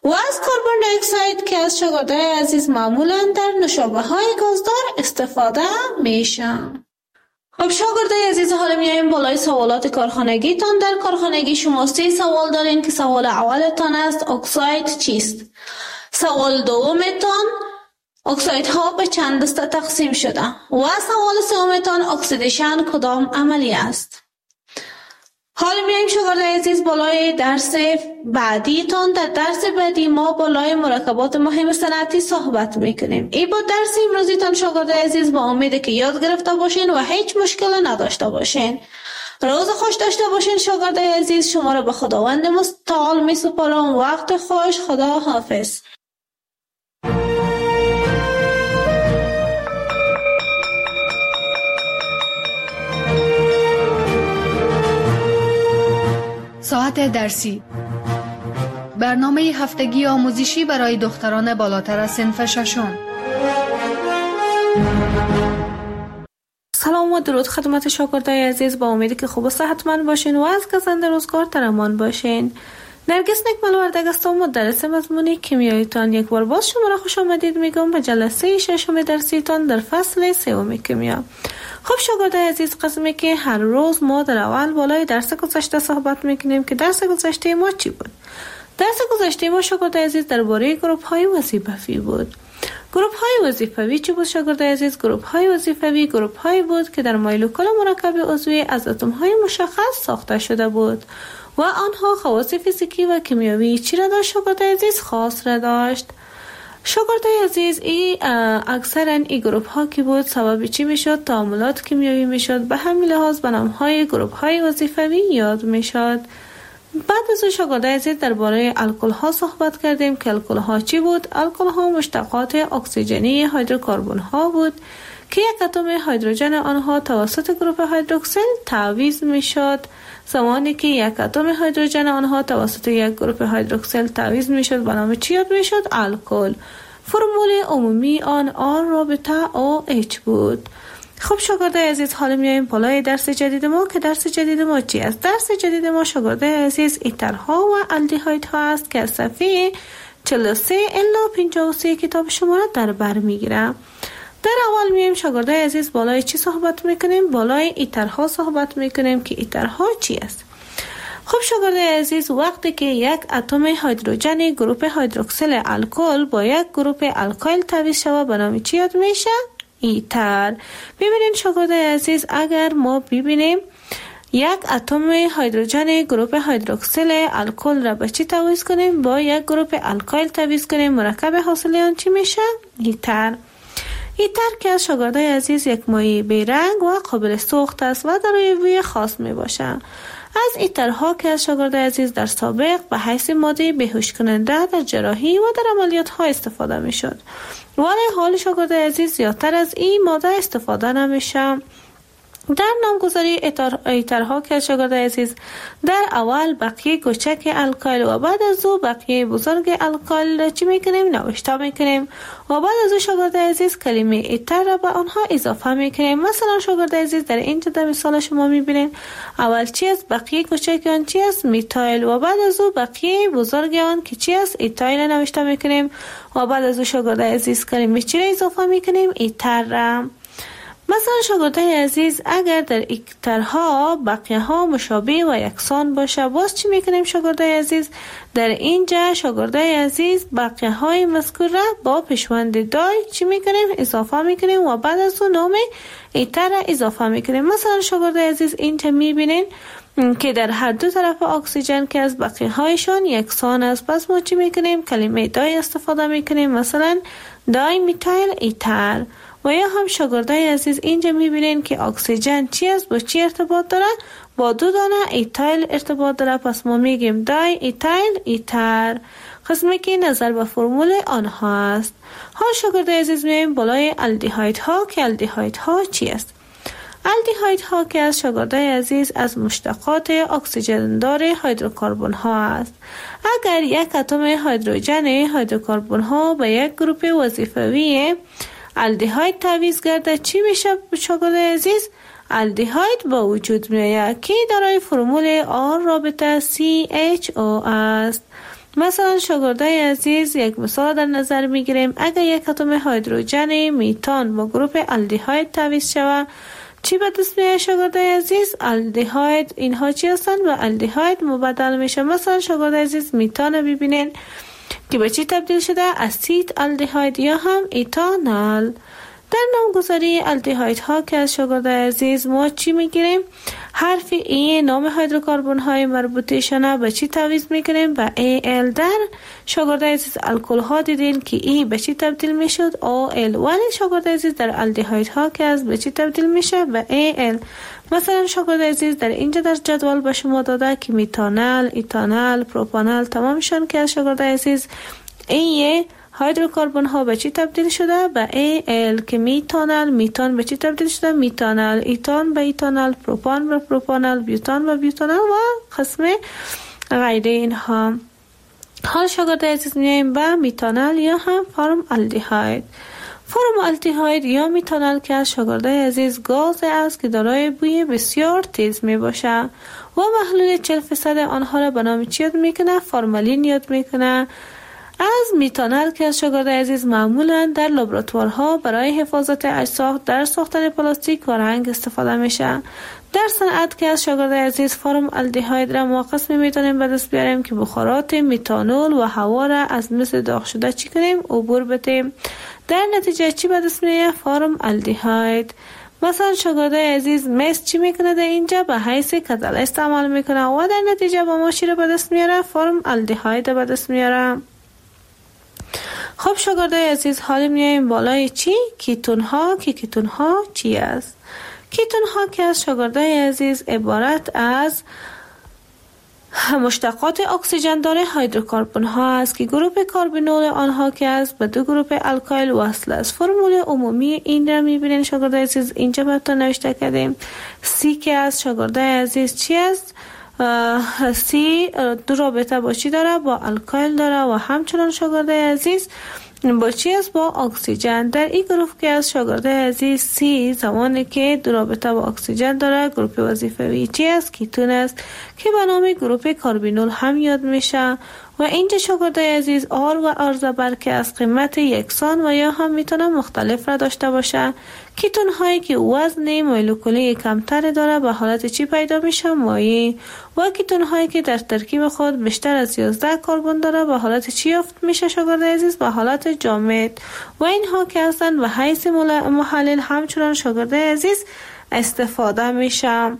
و از کربن دی اکساید که از شاگردای عزیز معمولا در نوشابه‌های گازدار استفاده میشه. خب شاگردای عزیز، حالا میایم بالای سوالات کارخانگیتان. در کارخانگی شما 3 سوال دارین که سوال اولتان است اکساید چیست؟ سوال دومتان اکسایدها به چند دسته تقسیم شده و سوال سومتان اکسیدیشن کدام عملی است؟ حالا میایم شاگردای عزیز بالای درس بعدیتان. در درس بعدی ما بالای مرکبات مهم صنعتی صحبت میکنیم. این با درس امروزیتان شاگردای عزیز با امیده که یاد گرفته باشین و هیچ مشکل نداشته باشین. روز خوش داشته باشین شاگردای عزیز. شما را به خداوند متعال میسپارم. وقت خوش. خدا حافظ. ساعت درسی، برنامه هفتگی آموزشی برای دختران بالاتر از صنف ششم. سلام و درود خدمت شاگردای عزیز. با امیدی که خوب و صحتمند باشین و از گزنده روزگار در امان باشین. نرگس نکمل وردگ هستم، مدرس مضمون کیمیاییتان. یک بار باز شما را خوش آمدید میگم به جلسه ششم درسیتان در فصل 3 کیمیا. خب شاگردای عزیز، قسمی که هر روز ما در اول بالای درس گذشته صحبت میکنیم که درس گذشته ما چی بود؟ درس گذشته ما شاگردای عزیز درباره گروپ های وظیفوی بود. گروپ های وظیفوی چی بود شاگردای عزیز؟ گروپ های وظیفوی گروپ هایی بود که در مولکول مرکب عضوی از اتم های مشخص ساخته شده بود و آنها خواص فیزیکی و کیمیایی چی را داشت شاگردای عزیز؟ خاص را داشت. شاگردای عزیز، اکثرا این گروپ ها که بود سبب چی میشد؟ تعاملات کیمیایی میشد. به همین لحاظ به نام های گروپ های وظیفوی یاد میشد. بعد از شاگردای عزیز درباره الکل ها صحبت کردیم که الکل ها چی بود؟ الکل ها مشتقات اکسیژنی هیدروکربن ها بود که یک اتم هیدروژن آنها توسط گروپ هیدروکسیل تعویض میشد. زمانی که یک اتم هیدروژن آنها توسط یک گروپ هیدروکسیل تعویض میشد به نام چی یاد میشد؟ الکل. فرمول عمومی آن آر رابطه OH بود. خب شاگردای عزیز، حالا میایم بالای درس جدید ما که درس جدید ما چی است؟ درس جدید ما شاگردای عزیز ایترها و الدیهایدها است که از صفحه 43 الی 53 کتاب شما را در بر میگیرم. در اول میایم شاگردای عزیز بالای چی صحبت میکنیم؟ بالای ایترها صحبت میکنیم که ایترها چی است؟ خب شاگردای عزیز، وقتی که یک اتم هیدروژن گروپ هیدروکسیل الکل با یک گروپ الکایل تعویض شود به نام چی یاد میشه؟ ایتر. ببینید شاگردای عزیز، اگر ما ببینیم یک اتم هیدروژن گروپ هیدروکسیل الکل را به چی تعویض کنیم؟ با یک گروپ الکایل تعویض کنیم، مرکب حاصل آن چی میشه؟ ایتر. ایتر که از شاگردای عزیز یک مایع بیرنگ و قابل سوخت است و دارای بوی خاص می باشه. از ایترها که از شاگردای عزیز در سابق به حیث ماده بیهوش کننده در جراحی و در عملیات ها استفاده می شد، ولی حال شاگردای عزیز زیادتر از این ماده استفاده نمیشه. در نامگذاری ایترها که از شاگردای عزیز در اول بقیه کوچک الکایل و بعد از او بقیه بزرگ الکایل را چی میکنیم؟ نوشته میکنیم و بعد از او شاگردای عزیز کلمه ایتر را به آنها اضافه میکنیم. مثلا شاگردای عزیز در اینجا در مثال شما میبینین اول چی است؟ بقیه کوچک آن چی است؟ میتایل و بعد از او بقیه بزرگ آن که چی است؟ ایتایل نوشته میکنیم و بعد از او شاگردای عزیز کلمه چی را اضافه میکنیم؟ ایتر را. مثلا شاگردای عزیز اگر در ایترها بقیه ها مشابه و یکسان باشه باز چی میکنیم شاگردای عزیز؟ در اینجا شاگردای عزیز بقیه های مذکور را با پیشوند دای چی میکنیم؟ اضافه میکنیم و بعد از اون نام ایتر را اضافه میکنیم. مثلا شاگردای عزیز اینجا میبینین که در هر دو طرف اکسیژن که از بقیه هایشان یکسان است، پس ما چی میکنیم؟ کلمه دای استفاده میکنیم، مثلا دای میتایل ایتر. و یا هم شاگردای عزیز اینجا میبینین که اکسیژن چی است؟ با چی ارتباط داره؟ با دو دانه ایتایل ارتباط داره، پس ما میگیم دای ایتایل ایتر. قسمی که نظر به فرمول آنها است. حال شاگردای عزیز میایم بالای الدیهایدها که الدیهایدها چی است؟ الدیهایدها که از شاگردای عزیز از مشتقات اکسیژن دار هیدروکربن ها است. اگر یک اتم هیدروژن هیدروکربن ها به یک گروپ وظیفوی الدیهاید تعویض گرده چی میشه شاگردای عزیز؟ الدیهاید با وجود میآید که دارای فرمول آر رابطه CHO است. مثلا شاگردای عزیز یک مثال در نظر میگیریم. اگر یک اتم هیدروژن میتان با گروپ آلدهاید تعویض شود چی به دست میاد شاگردای عزیز؟ آلدهاید. اینها چی هستند؟ و آلدهاید مبدل میشه. مثلا شاگردای عزیز میتان ببینین که به چی تبدیل شده؟ اسید آلدهاید یا هم ایتانال. در نامگذاری آلدهاید ها که از شاگردای عزیز ما چی میگیریم؟ حرف ای نام هیدروکربن های مربوطه‌شان به چی تعویض میگیریم؟ به Al. در شاگردای عزیز الکل ها دیدین که ای به چی تبدیل میشد؟ OL. ولی شاگردای عزیز در آلدهاید ها که از به چی تبدیل میشه؟ به Al. مثلا شاگردای عزیز در اینجا در جدول به شما داده که میتانال، ایتانال، پروپانال تمامشان که از شاگردای عزیز ای هیدروکربن ها به چی تبدیل شده؟ به Al. که میتانال، میتان به چی تبدیل شده؟ میتانال، ایتان به ایتانال، پروپان به پروپانال، بیوتان به بیوتانال و قسم غیره اینها. حال شاگرد عزیز میایم به میتانال یا هم فرم آلدهاید. فرم آلدهاید یا میتانال که از شاگرد عزیز گاز است که دارای بوی بسیار تیز می باشه و محلول 40% آنها را به نام چی یاد میکنه؟ فرمالین یاد میکنه. از میتانال که از شاگرد عزیز معمولا در لابراتوارها برای حفاظت اجسام در ساختن پلاستیک و رنگ استفاده میشه. در صنعت که از شاگرد عزیز فرم آلدهاید را ما قسمی میتونیم به دست بیاریم که بخارات میتانول و هوا را از مثل داغ شده چی کنیم؟ عبور بدیم. در نتیجه چی به دست میاد؟ فرم آلدهاید. مثلا شاگرد عزیز مس چی میکنه؟ در اینجا به حیث کتل استعمال میکنه و در نتیجه با ما چی را به دست میاره؟ فرم آلدهاید به دست میاره. خب شاگردای عزیز حالا میایم بالای چی؟ کیتون ها. که کیتون ها چی است؟ کیتون ها که از شاگردای عزیز عبارت از مشتقات اکسیژن داره هیدروکربن ها است که گروپ کاربینول آنها که است به دو گروپ الکایل وصل است. فرمول عمومی این را میبینین شاگردای عزیز اینجا براتون نوشته کردیم. سی که از شاگردای عزیز چی است؟ سی دو رابطه با چی داره؟ با الکایل داره و همچنان شاگردای عزیز با چی است؟ با اکسیژن. در این گروه که از شاگردای عزیز سی زمانی که دو رابطه با اکسیژن داره گروپ وظیفه‌ای چی است؟ کیتون است که به نام گروپ کاربینول هم یاد میشه. و اینجا شاگردای عزیز آر و آر زبر که از قیمت یکسان و یا هم میتونه مختلف را داشته باشه. کیتون هایی که وزن مولکولی کمتر داره به حالت چی پیدا میشه؟ مایع. و کیتون هایی که در ترکیب خود بیشتر از 11 کربن داره به حالت چی یافت میشه شاگردای عزیز؟ به حالت جامد. و اینها که هستن به حیث محلل همچنان شاگردای عزیز استفاده میشه.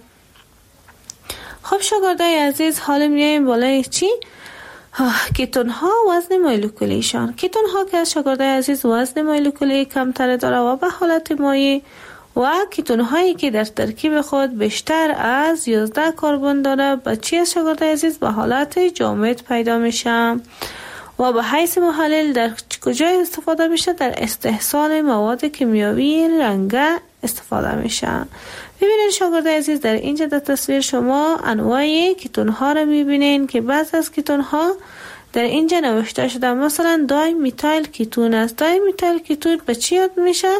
خب شاگردای عزیز حالا میایم بالای چی؟ کیتون ها وزن مولکولیشان. کیتون ها که از شاگردای عزیز وزن مولکولی کمتر داره و به حالت مایع و کیتون هایی که در ترکیب خود بیشتر از 11 کربن داره به چی از شاگردای عزیز؟ به حالت جامد پیدا میشه. و به حیث محلل در کجا استفاده میشه؟ در استحصال مواد کیمیاوی رنگه استفاده میشه. ببینید شاگردای عزیز در اینجا در تصویر شما انواع کیتون ها رو میبینین که بعض از کیتون ها در اینجا نوشته شده. مثلا دای میتایل کیتون است. دای میتایل کیتون به چی یاد میشه؟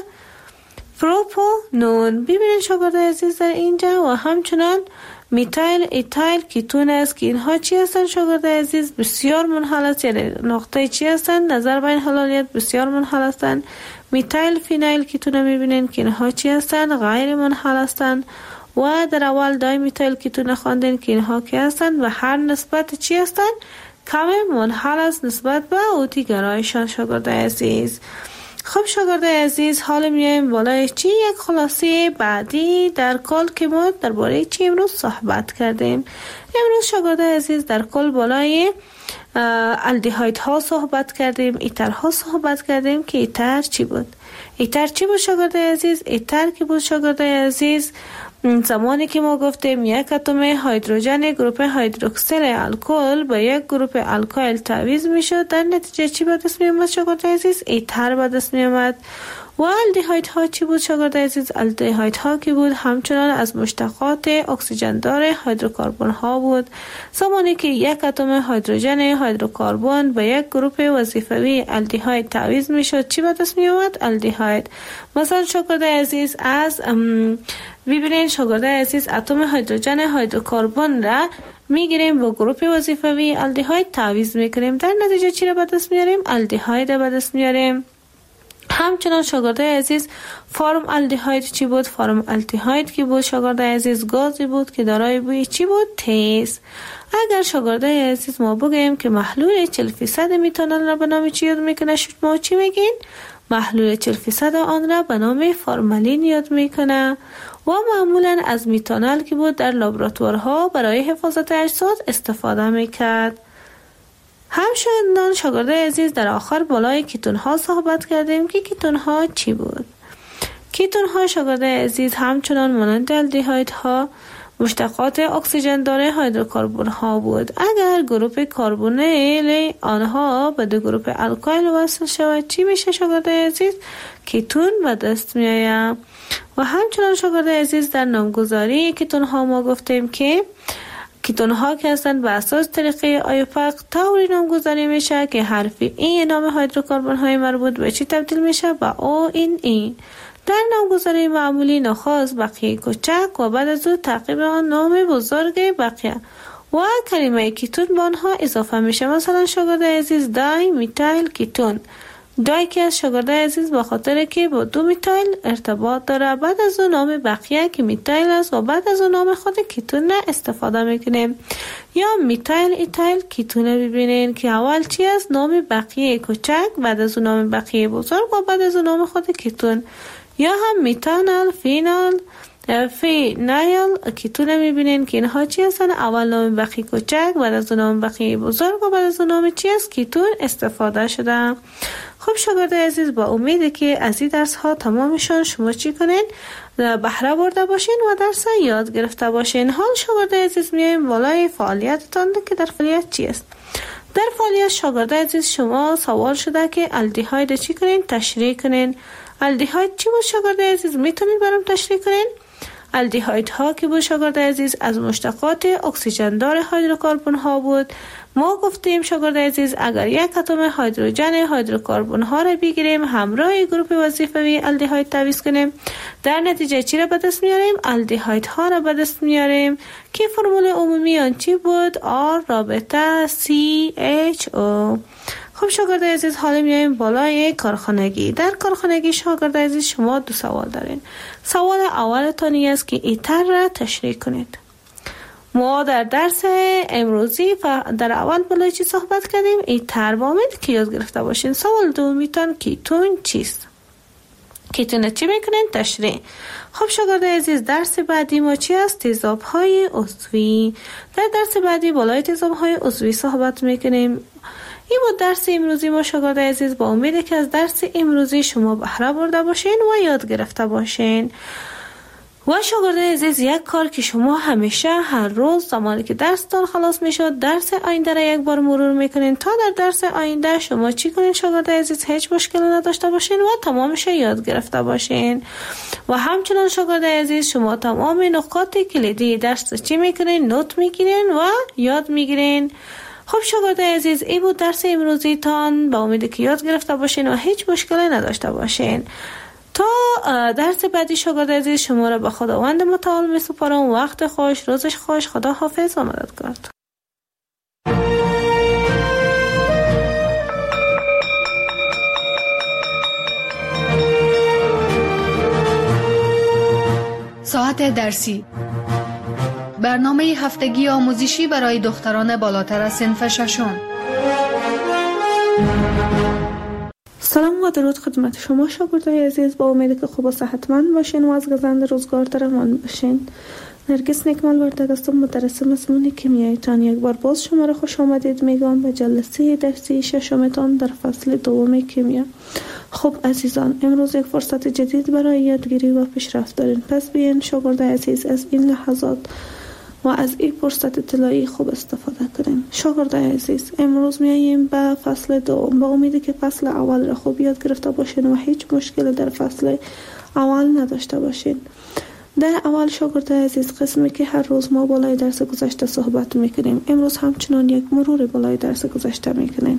پروپانون. ببینید شاگردای عزیز در اینجا و همچنان میتایل ایتایل کیتون است که اینها چی هستن شاگردای عزیز؟ بسیار منحل است. یعنی نقطه چی هستن؟ نظر بین حلالیت بسیار منحل هستن. میتایل فینایل کیتون میبینین که اینها چی هستن؟ غیر منحل هستن. و در اول دای میتایل کیتون خواندین که اینها کی هستن و هر نسبت چی هستن؟ کم منحل است نسبت به اوتی گرایشان شاگردای عزیز. خب شاگردای عزیز حالا میایم بالای چی؟ یک خلاصه بعدی در کل که ما درباره چی امروز صحبت کردیم. امروز شاگردای عزیز در کل بالای آلدهاید ها صحبت کردیم، ایتر ها صحبت کردیم که ایتر چی بود؟ ایتر چی بود شاگردای عزیز؟ ایتر که بود شاگردای عزیز زمانی که ما گفتیم یک اتم هیدروژن گروپ هیدروکسیل الکل با یک گروپ الکایل تعویض میشد در نتیجه چی به دست می اومد شاگردای عزیز؟ ایتر به دست می اومد. و آلدهاید ها چی بود شاگرد عزیز؟ آلدهاید ها که بود همچنان از مشتقات اکسیژن دار هیدروکربن ها بود. زمانی که یک اتم هیدروژن هیدروکربن به یک گروپ وظیفوی آلدهاید تعویض میشد چی به دست می آمد؟ آلدهاید. مثلا شاگرد عزیز از ببینید شاگرد عزیز اتم هیدروژن هیدروکربن را میگیریم با گروپ وظیفوی آلدهاید تعویض میکنیم، در نتیجه چی را به دست میاریم؟ آلدهاید را به دست میاریم. همچنان شاگرد عزیز فرم آلدهاید چی بود؟ فرم آلدهاید که بود شاگرد عزیز گازی بود که دارای بوی چی بود؟ تیز. اگر شاگرد عزیز ما بگیم که محلول 40% میتانول را به نام چی یاد میکنه، شما چی میگین؟ محلول 40% آن را به نام فرمالین یاد میکنه و معمولا از میتانول که بود در لابراتوارها برای حفاظت اجساد استفاده میکرد. همچنان شاگرد عزیز در آخر بالای کیتون ها صحبت کردیم که کیتون ها چی بود؟ کیتون ها شاگرد عزیز همچنان مانند آلدهاید ها مشتقات اکسیژن دار هیدروکربن ها بود. اگر گروپ کربونیل آنها به دو گروپ الکایل وصل شود چی میشه شاگرد عزیز؟ کیتون به دست می آید. و همچنان شاگرد عزیز در نامگذاری کیتون ها ما گفتیم که کیتون ها که هستند به اساس طریقه آیوپاک طوری نامگذاری میشه که حرف ای نام هیدروکربن های مربوط به چی تبدیل میشه؟ به او این ای. در نامگذاری معمولی نخست بقیه کوچک و بعد از او تعقیب آن نام بزرگ بقیه و کلمه کیتون به آنها اضافه میشه. مثلا شاگرد عزیز دای میتایل کیتون. دای که از شاگرد عزیز به خاطر که با دو میتایل ارتباط داره، بعد از اون نام بقیه که میتایل است و بعد از اون نام خود کیتون استفاده میکنیم. یا میتایل ایتایل کیتون ببینین که اول چی است؟ نام بقیه کوچک، بعد از اون نام بقیه بزرگ و بعد از اون نام خود کیتون. یا هم میتانال فینایل کیتون میبینین که اینها چی هستن؟ اول نام بقیه کوچک، بعد از اون نام بقیه بزرگ و بعد از اون نام چی است؟ کیتون استفاده شده. خب شاگرد عزیز با امیده که از این درس ها تمامشان شما چی کنین؟ بهره برده باشین و درس یاد گرفته باشین. حال شاگرد عزیز میایم بالای فعالیتتان که در فعالیت چی است؟ در فعالیت شاگرد عزیز شما سوال شده که آلدهاید چی کنین؟ تشریح کنین. آلدهاید چی بود شاگرد عزیز؟ میتونید برام تشریح کنین؟ آلدهاید ها که بود شاگرد عزیز از مشتقات اکسیژن دار هیدروکربن ها بود. ما گفتیم شاگرد عزیز اگر یک اتم هیدروژن هیدروکربن ها را بگیریم همراه گروپ وظیفوی آلدهاید تعویض کنیم در نتیجه چی را به دست میاریم؟ آلدهاید ها را به دست میاریم که فرمول عمومی آن چی بود؟ R رابطه CHO. خب شاگرد عزیز حالا میایم بالای کارخانگی. در کارخانگی شاگرد عزیز شما دو سوال دارین. سوال اولتان است که ایتر را تشریح کنید. ما در درس امروزی در اول بالای چی صحبت کردیم؟ ایتر با امید که یاد گرفته باشین. سوال دومیتان کیتون چیست؟ کیتون چی میکنین؟ تشریح. خب شاگرد عزیز درس بعدی ما چی است؟ تیزاب های عضوی. در درس بعدی بالای تیزاب های عضوی صحبت میکنیم. این بود درس امروزی ما شاگرد عزیز. با امید که از درس امروزی شما بهره برده باشین و یاد گرفته باشین. و شاگرد عزیز یک کار که شما همیشه هر روز زمانی که درستان خلاص میشد درس آینده را یک بار مرور میکنین تا در درس آینده شما چی کنین شاگرد عزیز؟ هیچ مشکلی نداشته باشین و تمامش یاد گرفته باشین. و همچنان شاگرد عزیز شما تمام نکات کلیدی درس چی میکنین؟ نوت میگیرین و یاد میگیرین. خب شاگرد عزیز این بود درس امروزی تان. با امید که یاد گرفته باشین و هیچ مشکلی نداشته باشین. تا درس بعدی شاگرد عزیز شما را به خداوند متعال می سپارم. وقت خوش، روزش خوش. خدا حافظ و مددگار. ساعت درسی برنامه هفتگی آموزشی برای دختران بالاتر از صنف ششم. سلام و درود خدمت شما شاگردای عزیز. با امید که خوب و صحتمند باشین و از گزند روزگار در امان باشین. نرگس نکمال وردگ هستم، مدرس مضمون کیمیایتان. یک بار باز شما را خوش آمدید میگم به جلسه درسی ششمتان در فصل دوم کیمیا. خب عزیزان امروز یک فرصت جدید برای یادگیری و پیشرفت دارین. پس بیاین شاگردای عزیز از این لحظات و از این فرصت طلایی خوب استفاده کنیم. شاگردای عزیز، امروز میاییم به فصل دوم. با امیدی که فصل اول را خوب یاد گرفته باشین و هیچ مشکل در فصل اول نداشته باشین. در اول شاگردای عزیز، قسمی که هر روز ما بالای درس گذشته صحبت میکنیم، امروز همچنان یک مرور بالای درس گذشته میکنیم.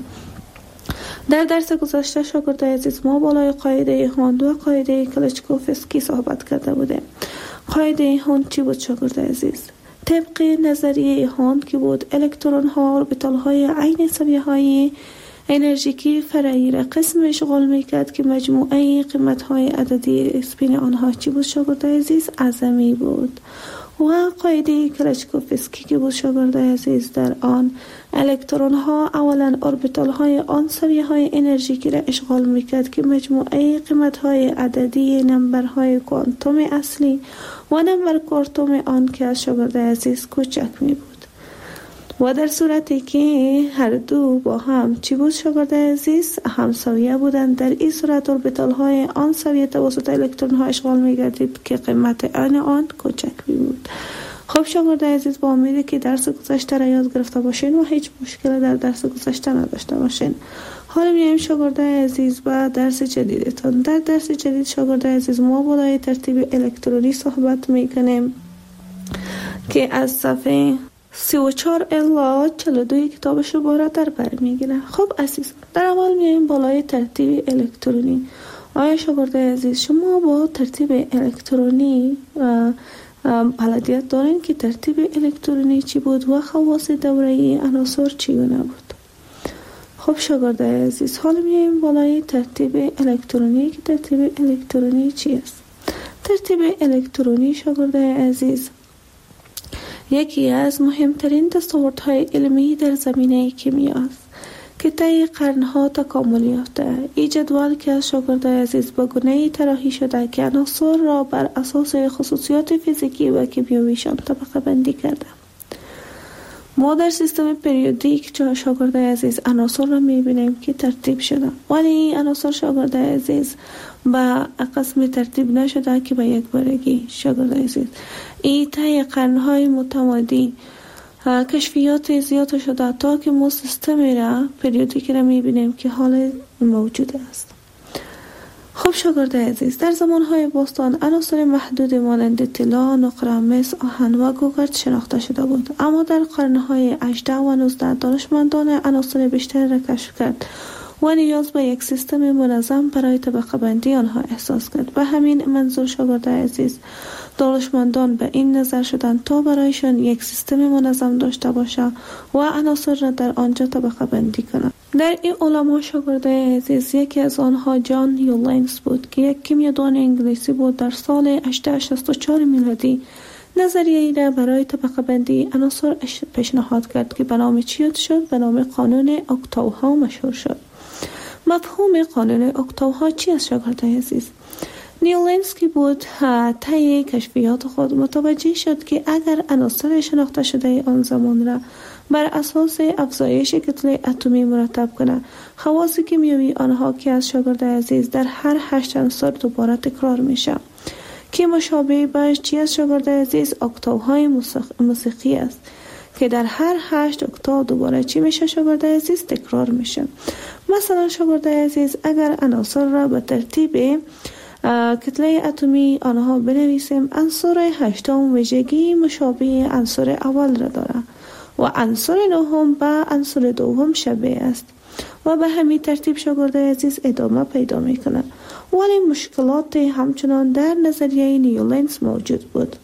در درس گذشته شاگردای عزیز، ما بالای قاعده هوند و قاعده کلچکوفسکی صحبت کرده بودیم. قاعده هوند چی بود شاگردای عزیز؟ طبق نظریه هوند که بود، الکترون ها اوربیتال های عین سویه های انرژیکی فرعی را قسم اشغال میکرد که مجموعه قیمت های عددی اسپین آنها چی بود شاگردای عزیز؟ عظمی بود. و قاعده کلچکوفسکی که بود شاگردای عزیز، در آن الکترون ها اولا اوربیتال های آن سویه های انرژیکی را اشغال میکرد که مجموعه قیمت های عددی نمبر های کوانتوم اصلی و نمبر کوانتوم آن که از شاگردای عزیز کوچک می بود. و در صورتی که هر دو با هم چی بود شاگردای عزیز؟ همسویه بودند. در این صورت اوربیتال های آن سویه توسط الکترون ها اشغال می گردید که قیمت آن کوچک می بود. خب شاگردای عزیز، با امیدی که درس گذشته را یاد گرفته باشین و هیچ مشکل در درس گذشته نداشته باشین. حالا میایم شاگردای عزیز به درس جدیدتان. در درس جدید شاگردای عزیز، ما بالای ترتیب الکترونی صحبت میکنیم که از صفحه 34 الی 42 کتابش رو باراتر برمیگیره. خب عزیز، در اول میایم بالای ترتیب الکترونی. آیا شاگردای عزیز، شما با ترتیب الکترونی بلدیت دارین که ترتیب الکترونی چی بود و خواص دوره‌ای عناصر چگونه بود؟ خب شاگردای عزیز، حالا میایم بالای ترتیب الکترونی که ترتیب الکترونی چی است؟ ترتیب الکترونی شاگردای عزیز یکی از مهمترین دستاوردهای علمی در زمینه کیمیا است که طی قرنها تکامل یافته. این جدول که از شاگردای عزیز به گونه‌ای طراحی شده که عناصر را بر اساس خصوصیات فیزیکی و کیمیاییشان طبقه بندی کرده. ما در سیستم پریودیک شاگردای عزیز عناصر را می‌بینیم که ترتیب شده، ولی این عناصر شاگردای عزیز با قسم ترتیب نشده که به یک بارگی. شاگردای عزیز، این طی قرنهای متمادی کشفیات زیاد شده تا که ما سیستم را پریودیک را می‌بینیم که حال موجود است. خب شاگردای عزیز، در زمانهای باستان عناصر محدود مانند طلا، نقره، مس، آهن و گوگرد شناخته شده بود، اما در قرنهای 18 و 19 دانشمندان عناصر بیشتر را کشف کرد و نیاز به یک سیستم منظم برای طبقه بندی آنها احساس کرد. به همین منظور شاگردای عزیز، دانشمندان به این نظر شدند تا برایشان یک سیستم منظم داشته باشه و عناصر را در آنجا طبقه بندی کنند. در این علما شاگردای عزیز، یکی از آنها جان یولنس بود که یک کیمیادان انگلیسی بود. در سال 1864 میلادی نظریه‌ای را برای طبقه بندی عناصر پیشنهاد کرد که به نام چی شد؟ به نام قانون اکتاوها مشهور شد. مفهوم قانون اکتاوها چی است شاگردای عزیز؟ نیولنس که بود طی کشفیات خود متوجه شد که اگر عناصر شناخته شده آن زمان را بر اساس افزایش کتله اتمی مرتب کنه، خواص کیمیایی آنها که از شاگردای عزیز در هر 8 عنصر دوباره تکرار میشه که مشابه بهش چی از شاگردای عزیز؟ اکتاوهای موسیقی است که در هر 8 اکتاو دوباره چی میشه شاگردای عزیز؟ تکرار میشه. مثلا شاگردای عزیز، اگر عناصر را به ترتیب کتله اتمی آنها بنویسیم، عنصر 8 ویژگی مشابه عنصر اول را داره و عنصر 9 به عنصر 2 شبیه است و به همین ترتیب شاگردای عزیز ادامه پیدا میکنه. ولی مشکلات همچنان در نظریه نیولنس موجود بود.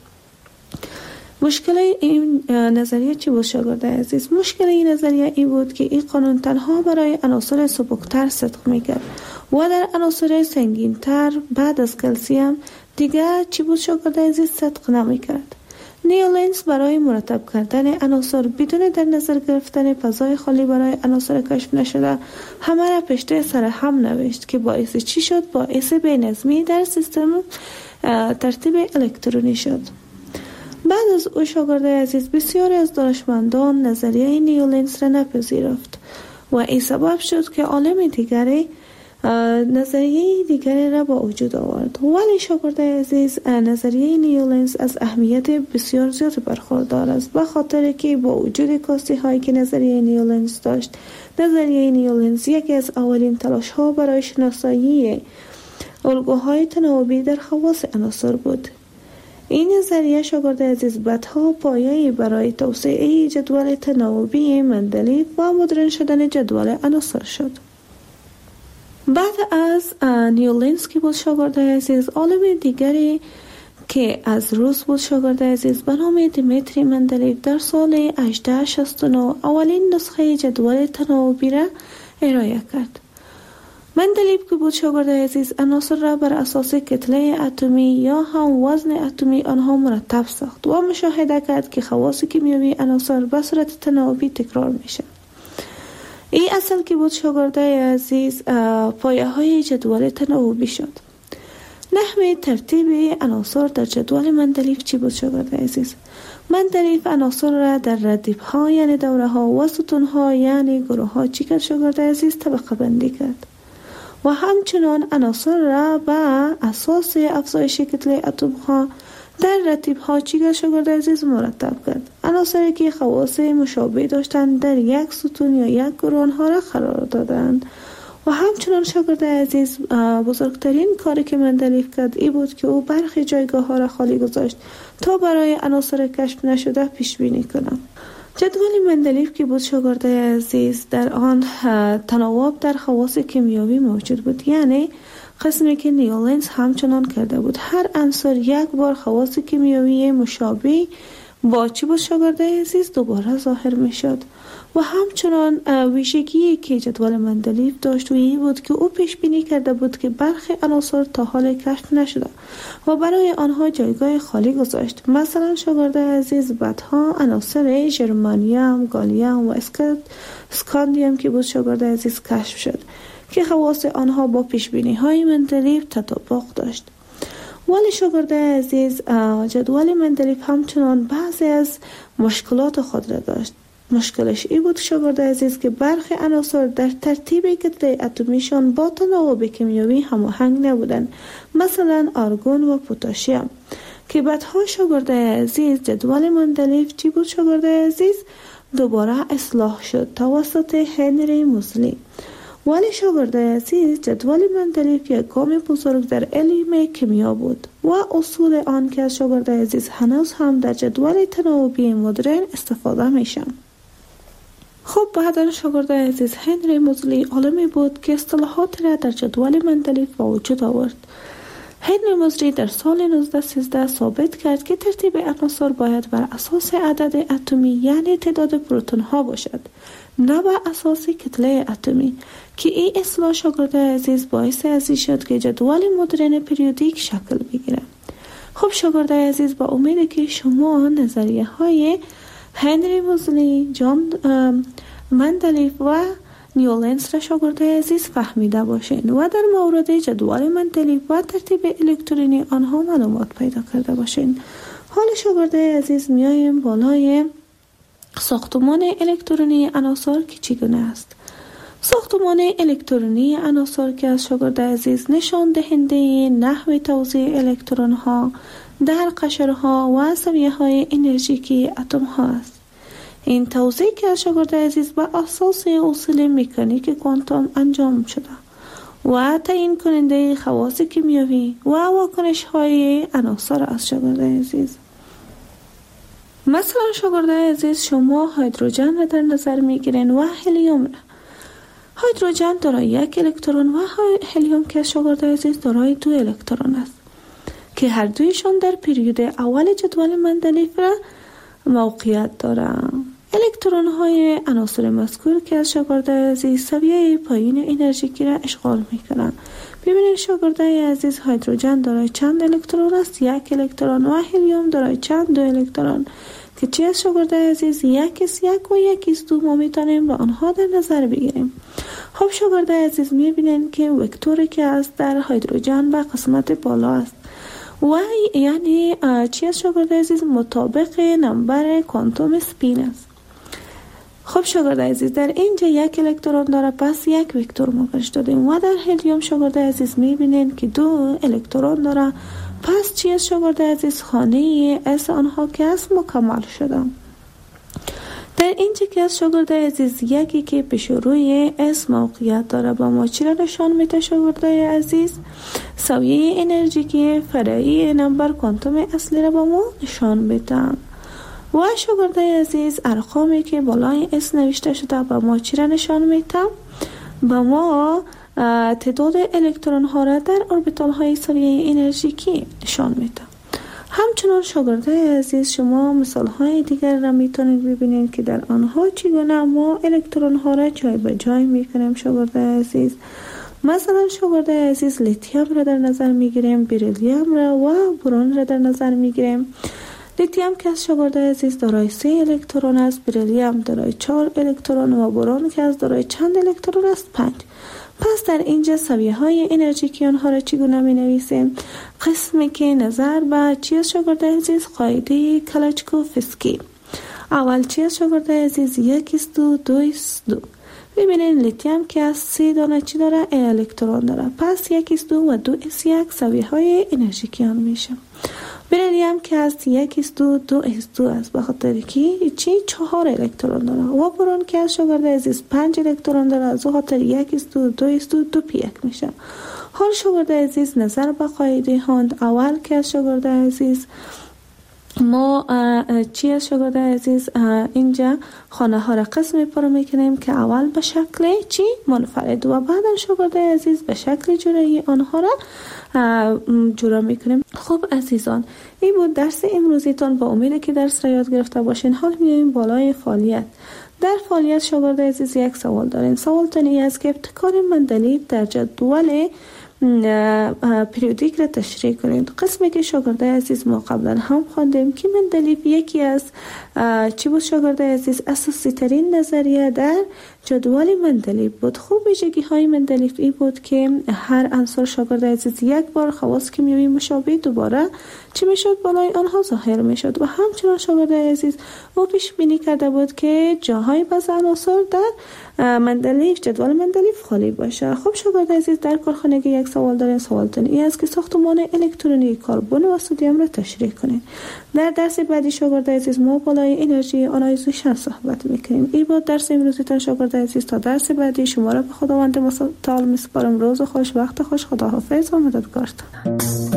مشکل این نظریه چی بود شاگردای عزیز؟ مشکل این نظریه ای بود که این قانون تنها برای عناصر سبکتر صدق میکرد و در عناصر سنگینتر بعد از کلسیم دیگر چی بود شاگردای عزیز؟ صدق نمیکرد. نیولنس برای مرتب کردن عناصر بدون در نظر گرفتن فضای خالی برای عناصر کشف نشده همه را پشت سر هم نوشت که باعث چی شد؟ باعث بی‌نظمی در سیستم ترتیب الکترونی شد. بعد از او شاگردای عزیز بسیاری از دانشمندان نظریه نیولنس را نپذیرفت و این سبب شد که عالم دیگری نظریه دیگری را با وجود آورد. ولی شاگرد عزیز نظریه نیولنز از اهمیت بسیار زیاد برخوردار است، به خاطر که با وجود کاستی هایی که نظریه نیولنز داشت، نظریه نیولنز یکی از اولین تلاش ها برای شناسایی الگوهای تناوبی در خواص عناصر بود. این نظریه شاگرد عزیز بعدها پایه‌ای برای توسعه جدول تناوبی مندلیف و مدرن شدن جدول عناصر شد. بعد از نیولنز که بود شاگرد عزیز، عالم دیگری که از روس بود شاگرد عزیز به نام دیمیتری مندلیف در سال 1869 اولین نسخه جدول تناوبی را ارائه کرد. مندلیف که بود شاگرد عزیز عناصر را بر اساس کتله اتمی یا هم وزن اتمی آنها مرتب ساخت و مشاهده کرد که خواص کیمیایی عناصر به صورت تناوبی تکرار میشه. این اصل که بود شاگرد عزیز پایه های جدول تناوبی شد. نحوه ترتیب عناصر در جدول مندلیف چی بود شاگرد عزیز؟ مندلیف عناصر را در ردیف ها یعنی دوره ها و ستون ها یعنی گروه ها چی کرد شاگرد عزیز؟ طبقه بندی کرد و همچنان عناصر را به اساس افزایش کتله اتم ها در رتیب ها چی کرد شاگرد عزیز؟ مرتب کرد. عناصری که خواص مشابه داشتند در یک ستون یا یک گروه آنها را قرار دادند. و همچنان شاگرد عزیز بزرگترین کاری که مندلیف کرد ای بود که او برخی جایگاه ها را خالی گذاشت تا برای عناصر کشف نشده پیش بینی کنند. جدول مندلیف که بود شاگرد عزیز در آن تناوب در خواص کیمیایی موجود بود، یعنی قسمی که نیولنز همچنان کرده بود. هر عنصر یک بار خواص کیمیایی مشابه با چی بود شاگرد عزیز دوباره ظاهر می شد. و همچنان ویژگی که جدول مندلیف داشت و این بود که او پیش بینی کرده بود که برخی عناصر تا حال کشف نشده و برای آنها جایگاه خالی گذاشت. مثلا شاگرد عزیز بعدها عناصر ژرمانیوم، گالیوم و اسکاندیوم که بود شاگرد عزیز کشف شد که خواص آنها با پیش بینی های مندلیف تطابق داشت. ولی شاگرد عزیز جدول مندلیف همچنان بعضی از مشکلات خود را داشت. مشکلش ای بود شاگرد عزیز که برخی عناصر در ترتیب کتله اتمیشان با تناوب کیمیایی هماهنگ نبودند، مثلا آرگون و پتاسیم که بعدها شاگرد عزیز جدول مندلیف چی بود شاگرد عزیز دوباره اصلاح شد توسط هنری موزلی. ولی شاگرد عزیز جدول مندلیف یک گام بزرگ در علم کیمیا بود و اصول آن که از شاگرد عزیز هنوز هم در جدول تناوبی مدرن استفاده میشن. خب بعدا شاگرد عزیز هنری موزلی عالمی بود که اصطلاحات را در جدول مندلیف با وجود آورد. هنری موزلی در سال 1913 ثابت کرد که ترتیب عناصر باید بر اساس عدد اتمی یعنی تعداد پروتون ها باشد، نه بر اساس کتله اتمی، که این اصلاح شاگرد عزیز باعث ازی شد که جدول مدرن پریودیک شکل بگیرد. خب شاگرد عزیز با امید که شما نظریه های هنری موزلی، جان مندلیف و نیولنز را شاگرد عزیز فهمیده باشین و در مورد جدول مندلیف و ترتیب الکترونی آنها معلومات پیدا کرده باشین. حال شاگرد عزیز میایم بالای ساختمان الکترونی عناصر که چگونه است. ساختمان الکترونی عناصر که از شاگرد عزیز نشان دهنده نحو توزیع الکترون ها در قشرها و سویه های انرژیکی اتم ها است. این توزیع که از شاگرد عزیز بر اساس اصول مکانیک کوانتوم انجام شده و تعیین کننده خواص کیمیایی و واکنش های عناصر از شاگرد عزیز. مثلا شاگرد عزیز شما هیدروژن را در نظر میگیرین و هلیوم را. هیدروژن دارای یک الکترون و هلیوم که شاگرد عزیز دارای 2 الکترون است که هر دویشان در پریود اول جدول مندلیف را موقعیت دارند. الکترون های عناصر مذکور که از شاگرد عزیز سویه پایین انرژیکی را اشغال میکنند. ببینید شاگرد عزیز هیدروژن دارای چند الکترون است؟ 1 الکترون و هلیوم دارای چند؟ 2 الکترون که چی از شاگرد عزیز 1s1 و 1s2 ما میتونیم با آنها در نظر بگیریم. خب شاگرد عزیز میبینید که وکتوری که است در هیدروژن به قسمت بالا است و یعنی چی از شاگرد عزیز مطابق نمبر کوانتوم سپین است. خب شاگرد عزیز، در اینجا یک الکترون داره، پس یک وکتور ما برش دادیم. و در هلیوم شاگرد عزیز میبینین که 2 الکترون داره، پس چی است شاگرد عزیز؟ خانه اس آنها که است مکمل شده. در اینجا که از شاگرد عزیز یکی که پیش روی اس موقعیت داره با ما چی را نشان میده شاگرد عزیز؟ سویه انرژی که فرعی نمبر کوانتوم اصلی را با ما نشان میده. و شاگرد عزیز ارقامی که بالای اس نوشته شده با ما چی را نشان میده؟ با ما تعداد الکترون ها را در اوربیتال های سویه انرژیکی نشان میده. همچنان شاگرد عزیز شما مثال های دیگر را میتونید ببینید که در آنها چگونه ما الکترون ها را جای به جای میکنیم شاگرد عزیز. مثلا شاگرد عزیز لیتیوم را در نظر میگیریم، بریلیوم را و برون را در نظر میگیریم. لیتیوم که از شاگرد عزیز دارای 3 الکترون است، بریلیوم دارای 4 الکترون و برون که از دارای چند الکترون است؟ 5. پس در اینجا سویه های انرژیکی آنها را چگونه می نویسیم؟ قسمی که نظر به چی است شاگرد عزیز؟ قاعده کلاچکوفسکی. اول چی است شاگرد عزیز؟ 1:2 ببینین لیتیوم که از 3 دانه چی داره؟ الکترون داره، پس 1:2 و 2:1 سویه های انرژیکی آن میشه. بریلیوم که از 1:2 است به خاطر که چی 4 الکترون داره و برون که از شاگرد عزیز 5 الکترون داره، از خاطر 1:2 میشه. حال شاگرد عزیز نظر به قاعده هاند اول که از شاگرد عزیز ما چی از شاگرد عزیز اینجا خانه ها را قسم پر میکنیم که اول به شکل چی منفرد و بعد شاگرد عزیز به شکل جوری آنها را جورا میکنیم. خب عزیزان، این بود درس امروزیتان. با امید که درس را یاد گرفته باشین. حال میایم بالای فعالیت. در فعالیت شاگرد عزیز یک سوال دارین. سوال تانی است که ابتکار مندلیب در جدول پریودیک را تشریح کنید. قسمی که شاگرد عزیز ما قبلا هم خواندیم که مندلیب یکی از چی بود شاگرد عزیز؟ اساسی ترین نظریه در جدول مندلیب بود. خوب ویژگی های مندلیب این بود که هر عنصر شاگرد عزیز یک بار خواص کیمیایی مشابه دوباره چی میشد؟ بالای آنها ظاهر میشد. و همچنان شاگرد عزیز او پیش بینی کرده بود که جاهای بعض عناصر در مندلیب جدول مندلیب خالی باشه. خب شاگرد عزیز در کارخانگی یک سوال دارین. سوالتون این است که ساختمان الکترونی کربن و سدیم را تشریح کنید. در درس بعدی شاگرد عزیز ما بالای انرژی آنایزیشن صحبت میکنیم. این بود درس امروزتان شاگرد عزیز. تا درس بعدی شما را به خداوند متعال میسپارم. روز خوش، وقت خوش، خداحافظ و مددگارتان.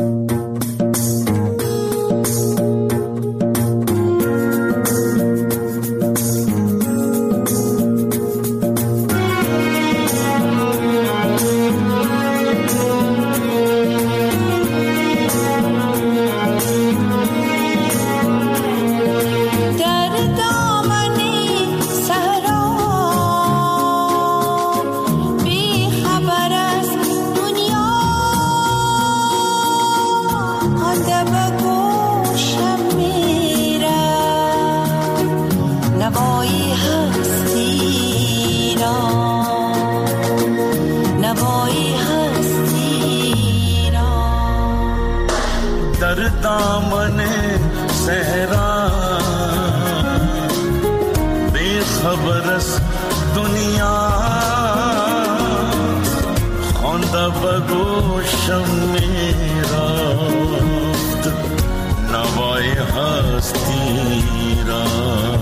در دامن صحرا بی خبر است دنیا، خوانده به گوشم می رفت نوای هستی را.